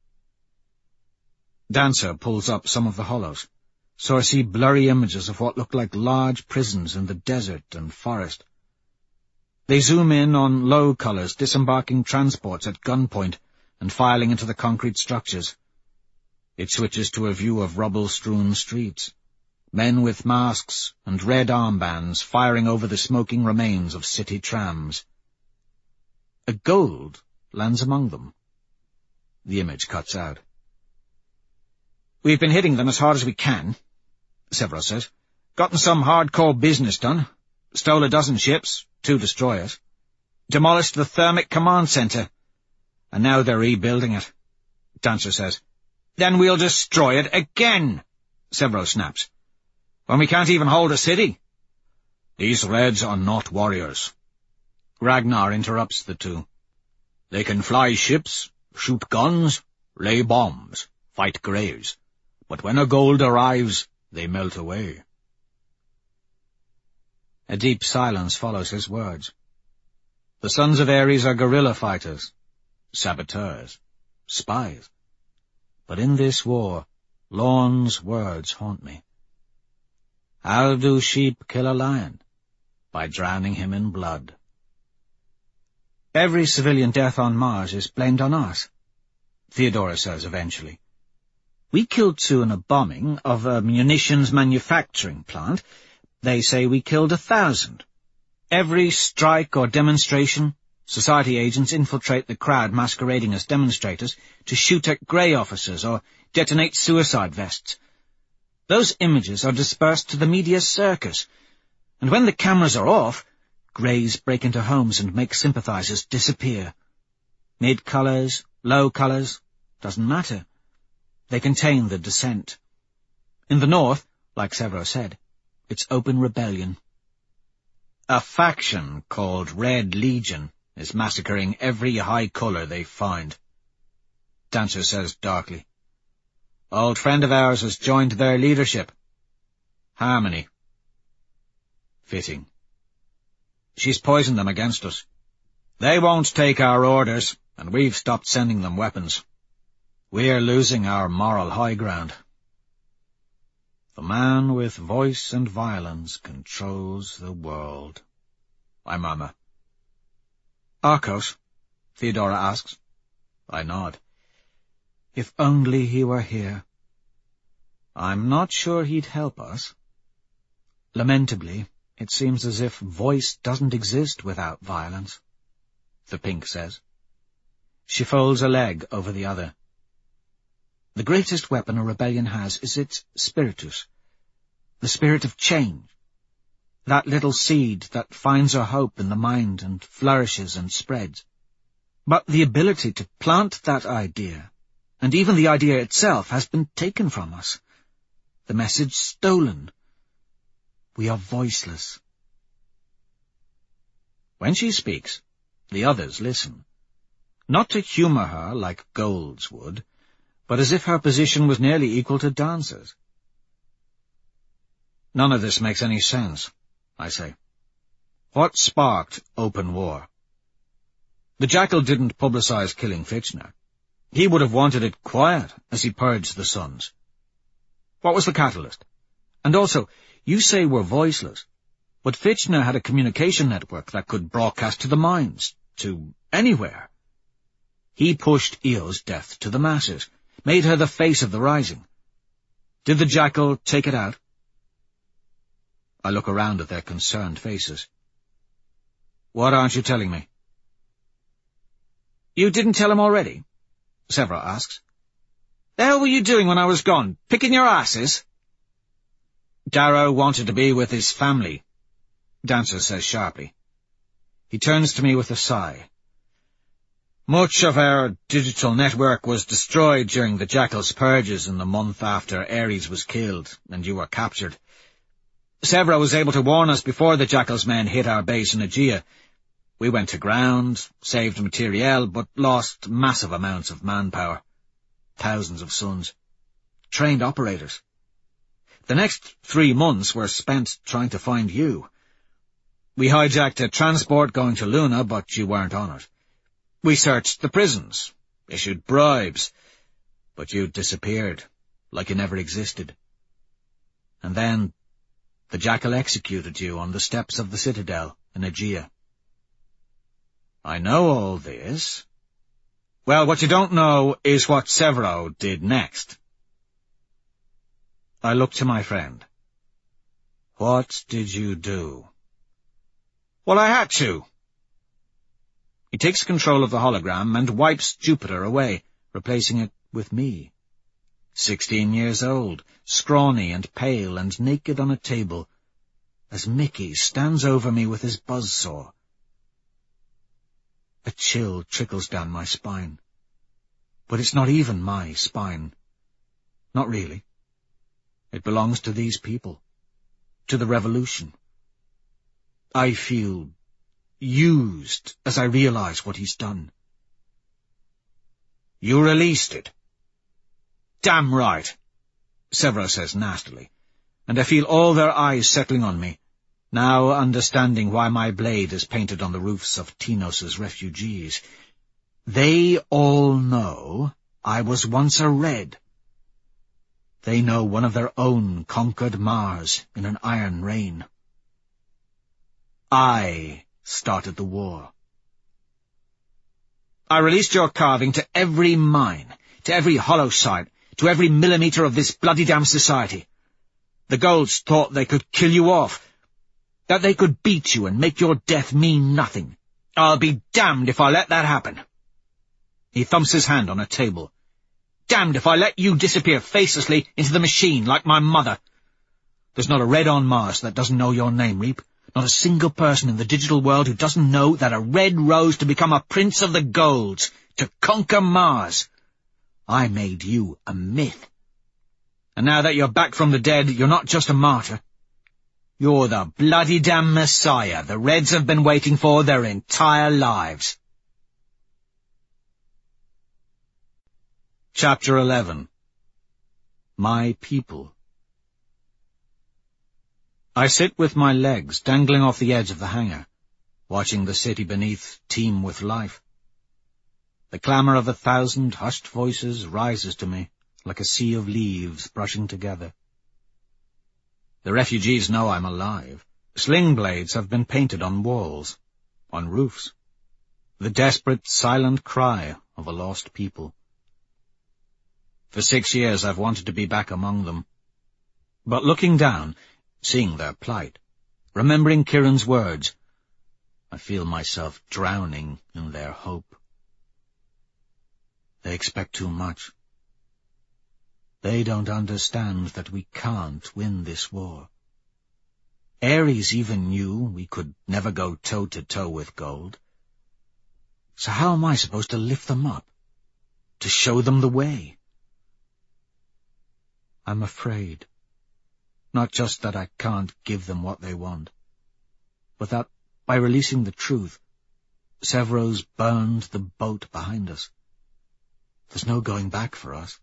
Dancer pulls up some of the hollows, so I see blurry images of what look like large prisons in the desert and forest. They zoom in on low colours disembarking transports at gunpoint and filing into the concrete structures. It switches to a view of rubble-strewn streets, men with masks and red armbands firing over the smoking remains of city trams. A Gold lands among them. The image cuts out. We've been hitting them as hard as we can, Severo says. Gotten some hardcore business done. Stole a dozen ships, 2 destroyers. Demolished the thermic command center. And now they're rebuilding it, Dancer says. Then we'll destroy it again, Severo snaps. When we can't even hold a city. These Reds are not warriors. Ragnar interrupts the two. They can fly ships, shoot guns, lay bombs, fight graves. But when a Gold arrives, they melt away. A deep silence follows his words. The Sons of Ares are guerrilla fighters, saboteurs, spies. But in this war, Lorne's words haunt me. How do sheep kill a lion? By drowning him in blood. Every civilian death on Mars is blamed on us, Theodora says eventually. We killed 2 in a bombing of a munitions manufacturing plant. They say we killed 1,000. Every strike or demonstration, society agents infiltrate the crowd masquerading as demonstrators to shoot at grey officers or detonate suicide vests. Those images are dispersed to the media circus, and when the cameras are off, greys break into homes and make sympathizers disappear. Mid-colours, low colours, doesn't matter. They contain the dissent. In the north, like Severo said, it's open rebellion. A faction called Red Legion is massacring every high colour they find, Dancer says darkly. Old friend of ours has joined their leadership. Harmony. Fitting. She's poisoned them against us. They won't take our orders, and we've stopped sending them weapons. We're losing our moral high ground. The man with voice and violence controls the world, I murmur. Arcos? Theodora asks. I nod. If only he were here. I'm not sure he'd help us. Lamentably, it seems as if voice doesn't exist without violence, the Pink says. She folds a leg over the other. The greatest weapon a rebellion has is its spiritus, the spirit of change, that little seed that finds a hope in the mind and flourishes and spreads. But the ability to plant that idea, and even the idea itself, has been taken from us, the message stolen. We are voiceless. When she speaks, the others listen, not to humour her like Golds would, but as if her position was nearly equal to Dancer's. None of this makes any sense, I say. What sparked open war? The Jackal didn't publicize killing Fitchner. He would have wanted it quiet as he purged the Suns. What was the catalyst? And also, you say we're voiceless, but Fitchner had a communication network that could broadcast to the mines, to anywhere. He pushed Eo's death to the masses, made her the face of the Rising. Did the Jackal take it out? I look around at their concerned faces. What aren't you telling me? You didn't tell him already? Severo asks. The hell were you doing when I was gone? Picking your asses? Darrow wanted to be with his family, Dancer says sharply. He turns to me with a sigh. Much of our digital network was destroyed during the Jackal's purges in the month after Ares was killed and you were captured. Severo was able to warn us before the Jackal's men hit our base in Aegea. We went to ground, saved materiel, but lost massive amounts of manpower. Thousands of sons. Trained operators. The next 3 months were spent trying to find you. We hijacked a transport going to Luna, but you weren't on it. We searched the prisons, issued bribes, but you disappeared, like you never existed. And then the Jackal executed you on the steps of the Citadel in Aegea. I know all this. Well, what you don't know is what Severo did next. I look to my friend. What did you do? Well, I had to. He takes control of the hologram and wipes Jupiter away, replacing it with me. 16 years old, scrawny and pale and naked on a table, as Mickey stands over me with his buzzsaw. A chill trickles down my spine. But it's not even my spine. Not really. It belongs to these people. To the revolution. I feel used as I realize what he's done. You released it. Damn right, Severo says nastily, and I feel all their eyes settling on me, now understanding why my blade is painted on the roofs of Tinos's refugees. They all know I was once a Red. They know one of their own conquered Mars in an iron rain. I started the war. I released your carving to every mine, to every hollow site, to every millimetre of this bloody damn society. The Golds thought they could kill you off, that they could beat you and make your death mean nothing. I'll be damned if I let that happen. He thumps his hand on a table. Damned if I let you disappear facelessly into the machine like my mother. There's not a Red on Mars that doesn't know your name, Reap. Not a single person in the digital world who doesn't know that a Red rose to become a prince of the Golds, to conquer Mars. I made you a myth. And now that you're back from the dead, you're not just a martyr. You're the bloody damn Messiah the Reds have been waiting for their entire lives. Chapter 11. My People. I sit with my legs dangling off the edge of the hangar, watching the city beneath teem with life. The clamour of 1,000 hushed voices rises to me, like a sea of leaves brushing together. The refugees know I'm alive. Sling blades have been painted on walls, on roofs. The desperate, silent cry of a lost people. For 6 years I've wanted to be back among them. But looking down, seeing their plight, remembering Kieran's words, I feel myself drowning in their hope. They expect too much. They don't understand that we can't win this war. Ares even knew we could never go toe-to-toe with Gold. So how am I supposed to lift them up? To show them the way? I'm afraid. Not just that I can't give them what they want, but that, by releasing the truth, Severo's burned the boat behind us. There's no going back for us.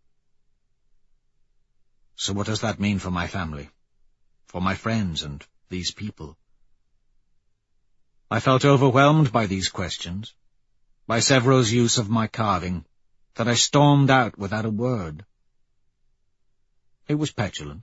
So what does that mean for my family, for my friends and these people? I felt overwhelmed by these questions, by Severo's use of my carving, that I stormed out without a word. It was petulant.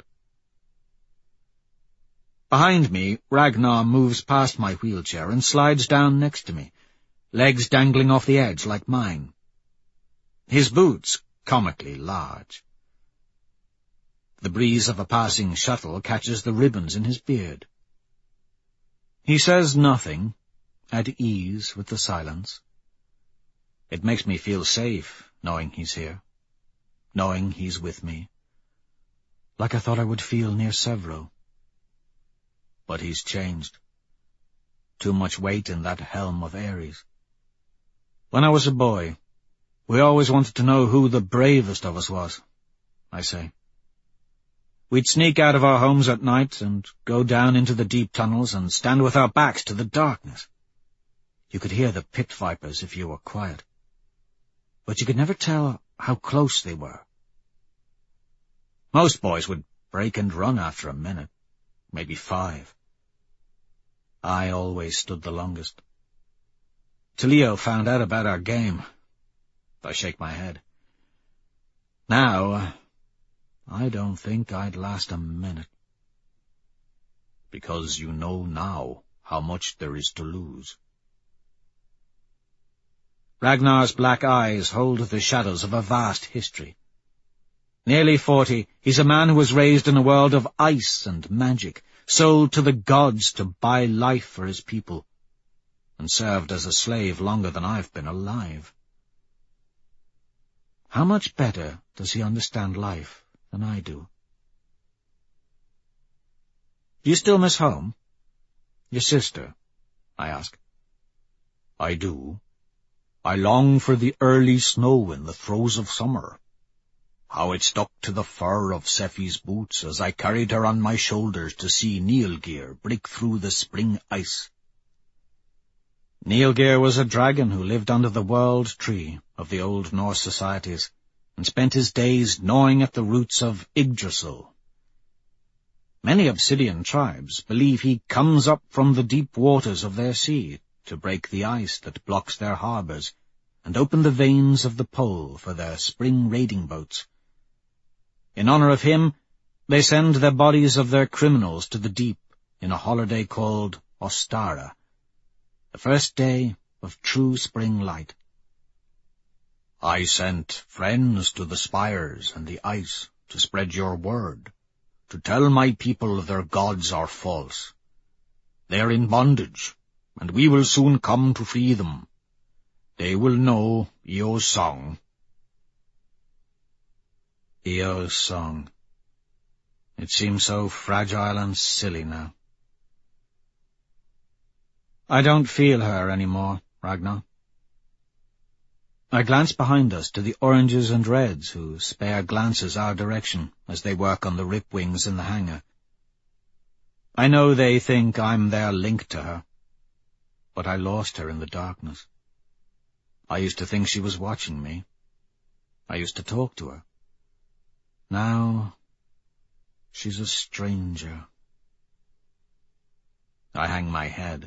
Behind me, Ragnar moves past my wheelchair and slides down next to me, legs dangling off the edge like mine. His boots comically large. The breeze of a passing shuttle catches the ribbons in his beard. He says nothing, at ease with the silence. It makes me feel safe, knowing he's here, knowing he's with me, like I thought I would feel near Sevro. But he's changed. Too much weight in that helm of Ares. When I was a boy, we always wanted to know who the bravest of us was, I say. We'd sneak out of our homes at night and go down into the deep tunnels and stand with our backs to the darkness. You could hear the pit vipers if you were quiet, but you could never tell how close they were. Most boys would break and run after a minute, maybe 5. I always stood the longest. Till Leo found out about our game. I shake my head. Now, I don't think I'd last a minute. Because you know now how much there is to lose. Ragnar's black eyes hold the shadows of a vast history. Nearly 40, he's a man who was raised in a world of ice and magic, sold to the gods to buy life for his people, and served as a slave longer than I've been alive. How much better does he understand life than I do? Do you still miss home? Your sister? I ask. I do. I long for the early snow in the throes of summer. How it stuck to the fur of Sephi's boots as I carried her on my shoulders to see Nílgeir break through the spring ice. Nílgeir was a dragon who lived under the world tree of the old Norse societies, and spent his days gnawing at the roots of Yggdrasil. Many Obsidian tribes believe he comes up from the deep waters of their sea to break the ice that blocks their harbours and open the veins of the pole for their spring raiding boats. In honour of him, they send the bodies of their criminals to the deep in a holiday called Ostara, the first day of true spring light. I sent friends to the spires and the ice to spread your word, to tell my people their gods are false. They are in bondage, and we will soon come to free them. They will know Eo's song. Eo's song. It seems so fragile and silly now. I don't feel her anymore, Ragnar. I glance behind us to the oranges and reds who spare glances our direction as they work on the ripwings in the hangar. I know they think I'm their link to her, but I lost her in the darkness. I used to think she was watching me. I used to talk to her. Now, she's a stranger. I hang my head.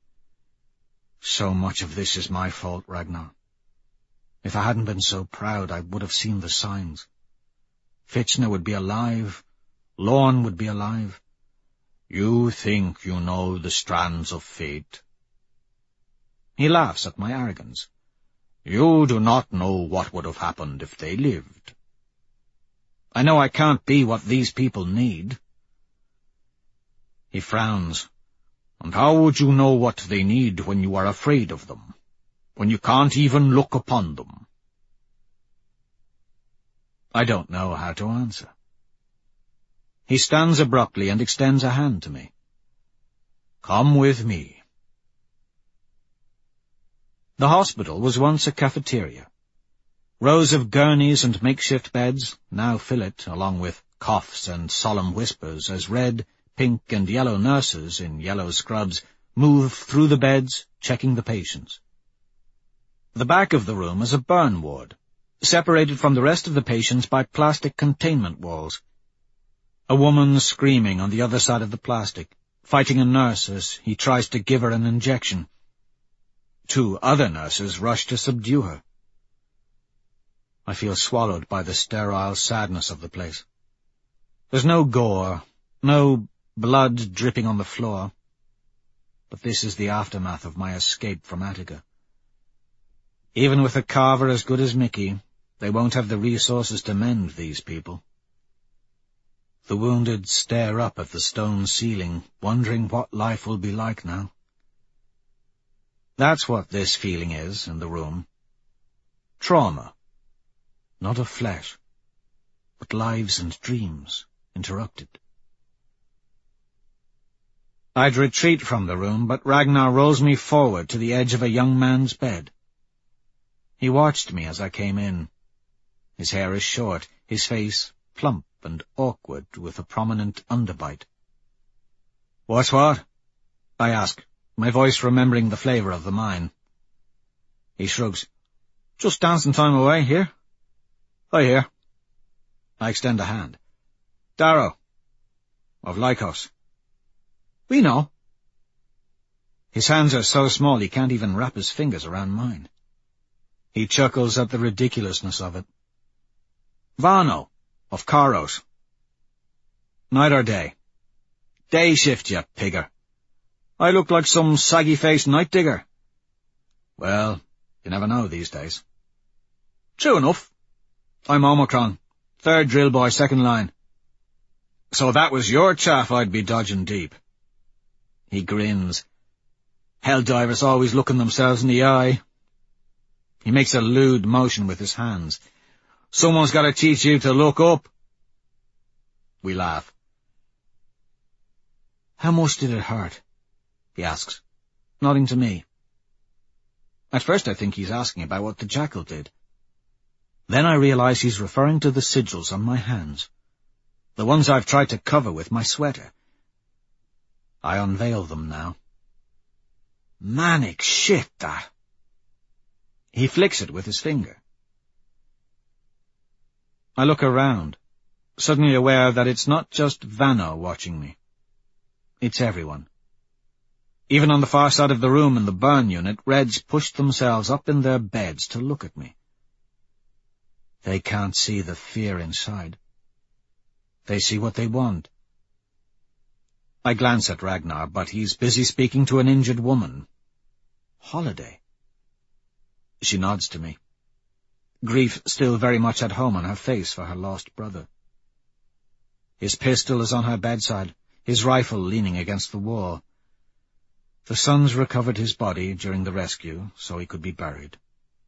So much of this is my fault, Ragnar. If I hadn't been so proud, I would have seen the signs. Fitchner would be alive. Lorn would be alive. You think you know the strands of fate. He laughs at my arrogance. You do not know what would have happened if they lived. I know I can't be what these people need. He frowns. And how would you know what they need when you are afraid of them, when you can't even look upon them? I don't know how to answer. He stands abruptly and extends a hand to me. Come with me. The hospital was once a cafeteria. Rows of gurneys and makeshift beds now fill it, along with coughs and solemn whispers as red, pink and yellow nurses in yellow scrubs move through the beds, checking the patients. The back of the room is a burn ward, separated from the rest of the patients by plastic containment walls. A woman screaming on the other side of the plastic, fighting a nurse as he tries to give her an injection. 2 other nurses rush to subdue her. I feel swallowed by the sterile sadness of the place. There's no gore, no blood dripping on the floor, but this is the aftermath of my escape from Attica. Even with a carver as good as Mickey, they won't have the resources to mend these people. The wounded stare up at the stone ceiling, wondering what life will be like now. That's what this feeling is in the room. Trauma. Not of flesh, but lives and dreams interrupted. I'd retreat from the room, but Ragnar rolls me forward to the edge of a young man's bed. He watched me as I came in. His hair is short, his face plump and awkward with a prominent underbite. "What's what?" I ask, my voice remembering the flavour of the mine. He shrugs. "Just dancing time away, here." "Hi, here." I extend a hand. "Darrow, of Lycos." "We know." His hands are so small he can't even wrap his fingers around mine. He chuckles at the ridiculousness of it. "Vano, of Karos." "Night or day?" "Day shift, you pigger." "I look like some saggy-faced night digger." "Well, you never know these days." "True enough. I'm Omicron, 3rd drill boy, 2nd line." "So that was your chaff I'd be dodging deep." He grins. "Helldivers always looking themselves in the eye." He makes a lewd motion with his hands. "Someone's got to teach you to look up." We laugh. "How much did it hurt?" he asks, nodding to me. At first I think he's asking about what the jackal did. Then I realize he's referring to the sigils on my hands, the ones I've tried to cover with my sweater. I unveil them now. Manic shit, that. He flicks it with his finger. I look around, suddenly aware that it's not just Vano watching me. It's everyone. Even on the far side of the room in the burn unit, Reds pushed themselves up in their beds to look at me. They can't see the fear inside. They see what they want. I glance at Ragnar, but he's busy speaking to an injured woman. Holiday. She nods to me. Grief still very much at home on her face for her lost brother. His pistol is on her bedside, his rifle leaning against the wall. The sons recovered his body during the rescue, so he could be buried.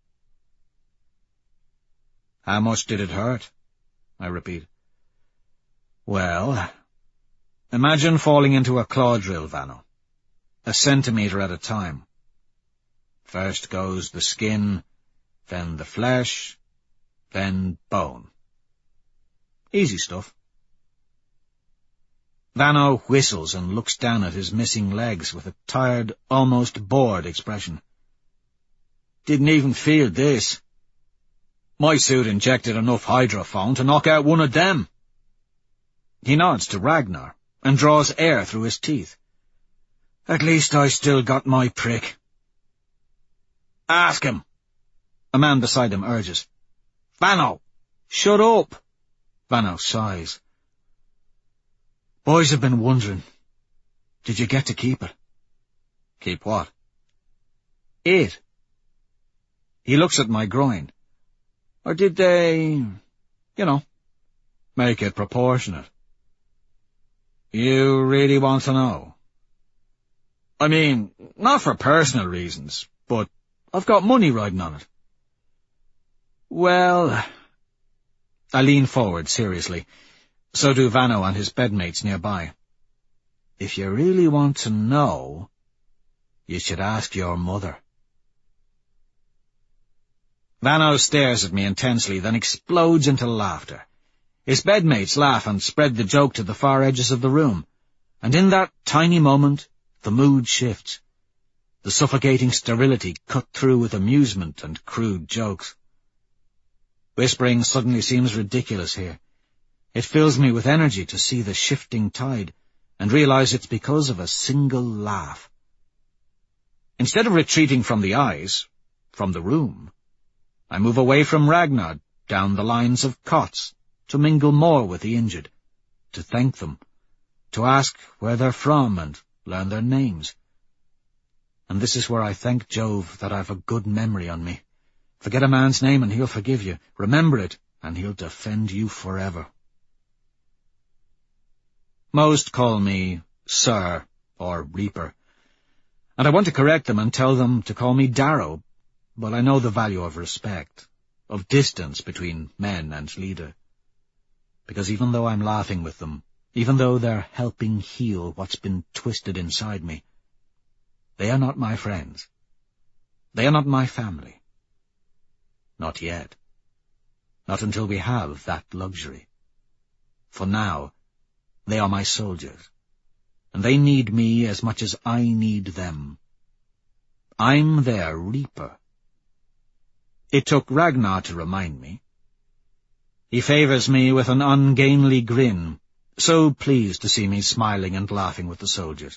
"How much did it hurt?" I repeat. "Well, imagine falling into a claw drill, Vano. A centimetre at a time. First goes the skin, then the flesh, then bone. Easy stuff." Vano whistles and looks down at his missing legs with a tired, almost bored expression. "Didn't even feel this. My suit injected enough hydrophone to knock out one of them." He nods to Ragnar and draws air through his teeth. "At least I still got my prick." "Ask him," a man beside him urges. "Vano, shut up." Vano sighs. "Boys have been wondering. Did you get to keep it?" "Keep what?" "It." He looks at my groin. "Or did they, make it proportionate?" "You really want to know?" "I mean, not for personal reasons, but I've got money riding on it." "Well..." I lean forward seriously. So do Vano and his bedmates nearby. "If you really want to know, you should ask your mother." Vano stares at me intensely, then explodes into laughter. His bedmates laugh and spread the joke to the far edges of the room, and in that tiny moment the mood shifts. The suffocating sterility cut through with amusement and crude jokes. Whispering suddenly seems ridiculous here. It fills me with energy to see the shifting tide and realize it's because of a single laugh. Instead of retreating from the eyes, from the room, I move away from Ragnar, down the lines of cots, to mingle more with the injured, to thank them, to ask where they're from and learn their names. And this is where I thank Jove that I've a good memory on me. Forget a man's name and he'll forgive you. Remember it, and he'll defend you forever. Most call me Sir or Reaper, and I want to correct them and tell them to call me Darrow, but I know the value of respect, of distance between men and leader. Because even though I'm laughing with them, even though they're helping heal what's been twisted inside me, they are not my friends. They are not my family. Not yet. Not until we have that luxury. For now, they are my soldiers, and they need me as much as I need them. I'm their reaper. It took Ragnar to remind me. He favours me with an ungainly grin, so pleased to see me smiling and laughing with the soldiers.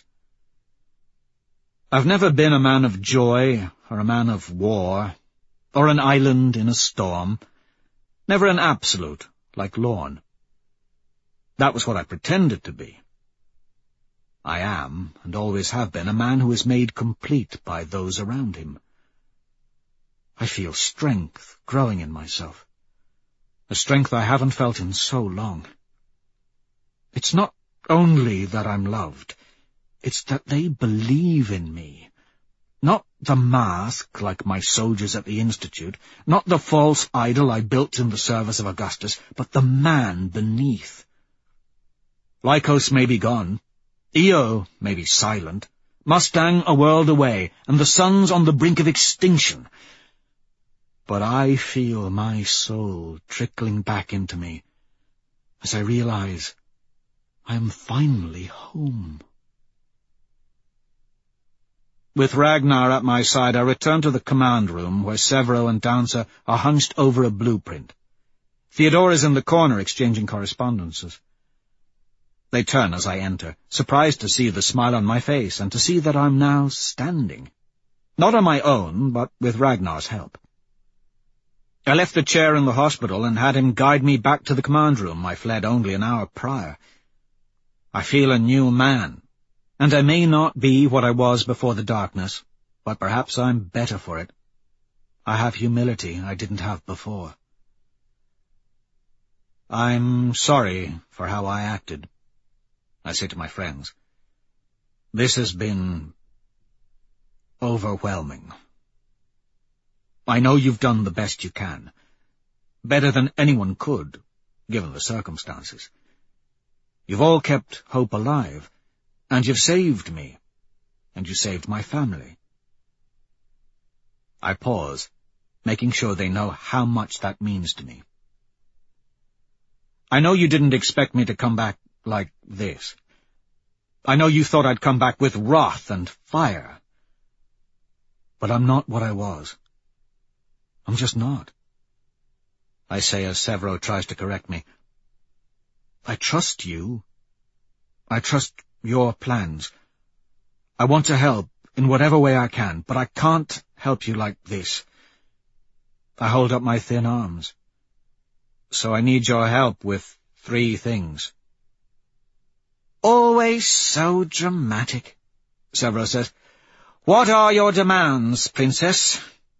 I've never been a man of joy, or a man of war, or an island in a storm, never an absolute, like Lorne. That was what I pretended to be. I am, and always have been, a man who is made complete by those around him. I feel strength growing in myself, a strength I haven't felt in so long. It's not only that I'm loved, it's that they believe in me. Not the mask, like my soldiers at the Institute, not the false idol I built in the service of Augustus, but the man beneath. Lycos may be gone, Io may be silent, Mustang a world away, and the sun's on the brink of extinction. But I feel my soul trickling back into me as I realize I am finally home. With Ragnar at my side, I return to the command room, where Severo and Dancer are hunched over a blueprint. Theodora's in the corner exchanging correspondences. They turn as I enter, surprised to see the smile on my face and to see that I'm now standing. Not on my own, but with Ragnar's help. I left the chair in the hospital and had him guide me back to the command room I fled only an hour prior. I feel a new man, and I may not be what I was before the darkness, but perhaps I'm better for it. I have humility I didn't have before. I'm sorry for how I acted, I say to my friends. This has been overwhelming. I know you've done the best you can, better than anyone could, given the circumstances. You've all kept hope alive, and you've saved me, and you saved my family. I pause, making sure they know how much that means to me. I know you didn't expect me to come back like this. I know you thought I'd come back with wrath and fire. But I'm not what I was. I'm just not. I say as Severo tries to correct me. I trust you. I trust your plans. I want to help in whatever way I can, but I can't help you like this. I hold up my thin arms. So I need your help with 3 things. Always so dramatic, Severo says. What are your demands, Princess?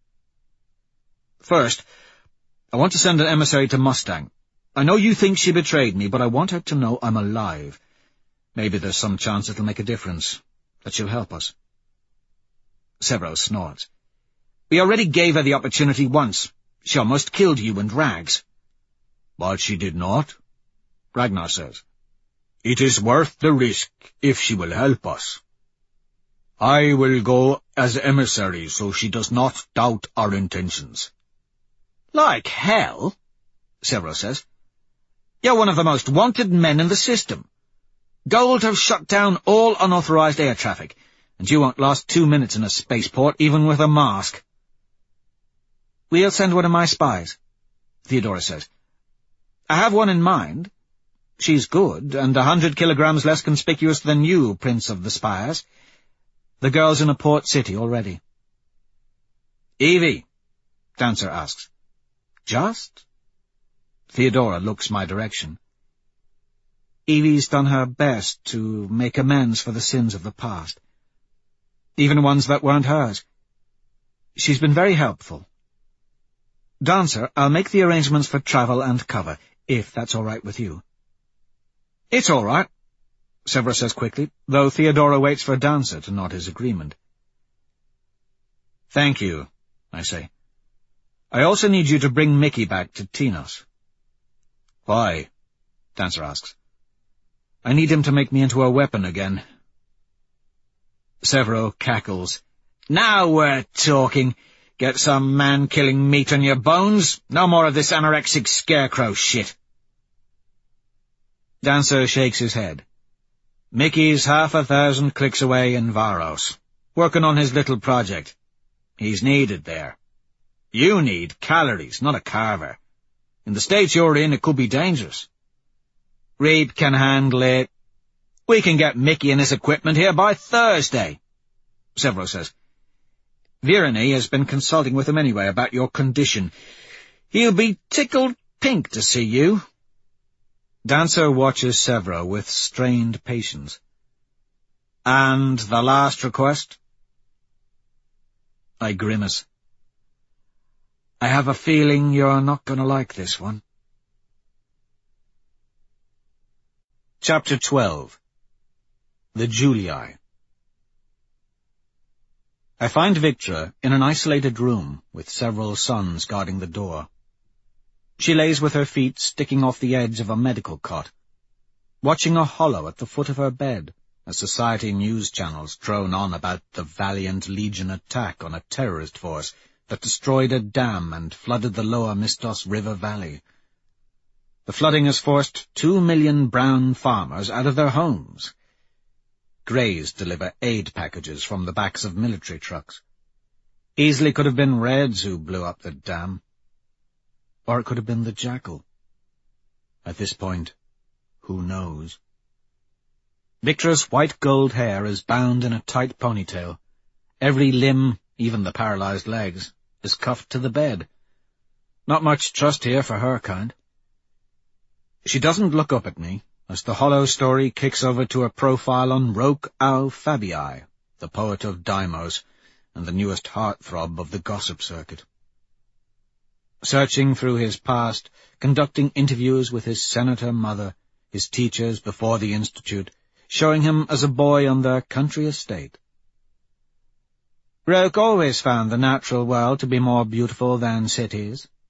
First, I want to send an emissary to Mustang. I know you think she betrayed me, but I want her to know I'm alive. Maybe there's some chance it'll make a difference, that she'll help us. Severo snorts. We already gave her the opportunity once. She almost killed you and Rags. But she did not, Ragnar says. It is worth the risk if she will help us. I will go as emissary so she does not doubt our intentions. Like hell, Severo says. You're one of the most wanted men in the system. Gold have shut down all unauthorized air traffic, and you won't last 2 minutes in a spaceport, even with a mask. We'll send one of my spies, Theodora says. I have one in mind. She's good, and 100 kilograms less conspicuous than you, Prince of the Spires. The girl's in a port city already. Evie, Dancer asks. Just? Theodora looks my direction. Evie's done her best to make amends for the sins of the past, even ones that weren't hers. She's been very helpful. Dancer, I'll make the arrangements for travel and cover, if that's all right with you. It's all right, Severo says quickly, though Theodora waits for Dancer to nod his agreement. Thank you, I say. I also need you to bring Mickey back to Tinos. Why? Dancer asks. I need him to make me into a weapon again. Severo cackles. Now we're talking. Get some man-killing meat on your bones. No more of this anorexic scarecrow shit. Dancer shakes his head. Mickey's 1,000 clicks away in Varos, working on his little project. He's needed there. You need calories, not a carver. In the state you're in, it could be dangerous. Reed can handle it. We can get Mickey and his equipment here by Thursday, Severo says. Virani has been consulting with him anyway about your condition. He'll be tickled pink to see you. Dancer watches Severo with strained patience. And the last request? I grimace. I have a feeling you're not going to like this one. Chapter 12. The Julii. I find Victra in an isolated room with several sons guarding the door. She lays with her feet sticking off the edge of a medical cot, watching a hollow at the foot of her bed as society news channels drone on about the Valiant Legion attack on a terrorist force that destroyed a dam and flooded the lower Mistos River Valley. The flooding has forced 2 million brown farmers out of their homes. Greys deliver aid packages from the backs of military trucks. Easily could have been Reds who blew up the dam. Or it could have been the Jackal. At this point, who knows? Victra's white gold hair is bound in a tight ponytail. Every limb, even the paralyzed legs, is cuffed to the bed. Not much trust here for her kind. She doesn't look up at me as the hollow story kicks over to a profile on Roque Au Fabii, the poet of Deimos and the newest heartthrob of the gossip circuit. Searching through his past, conducting interviews with his senator mother, his teachers before the Institute, showing him as a boy on their country estate. Roque always found the natural world to be more beautiful than cities,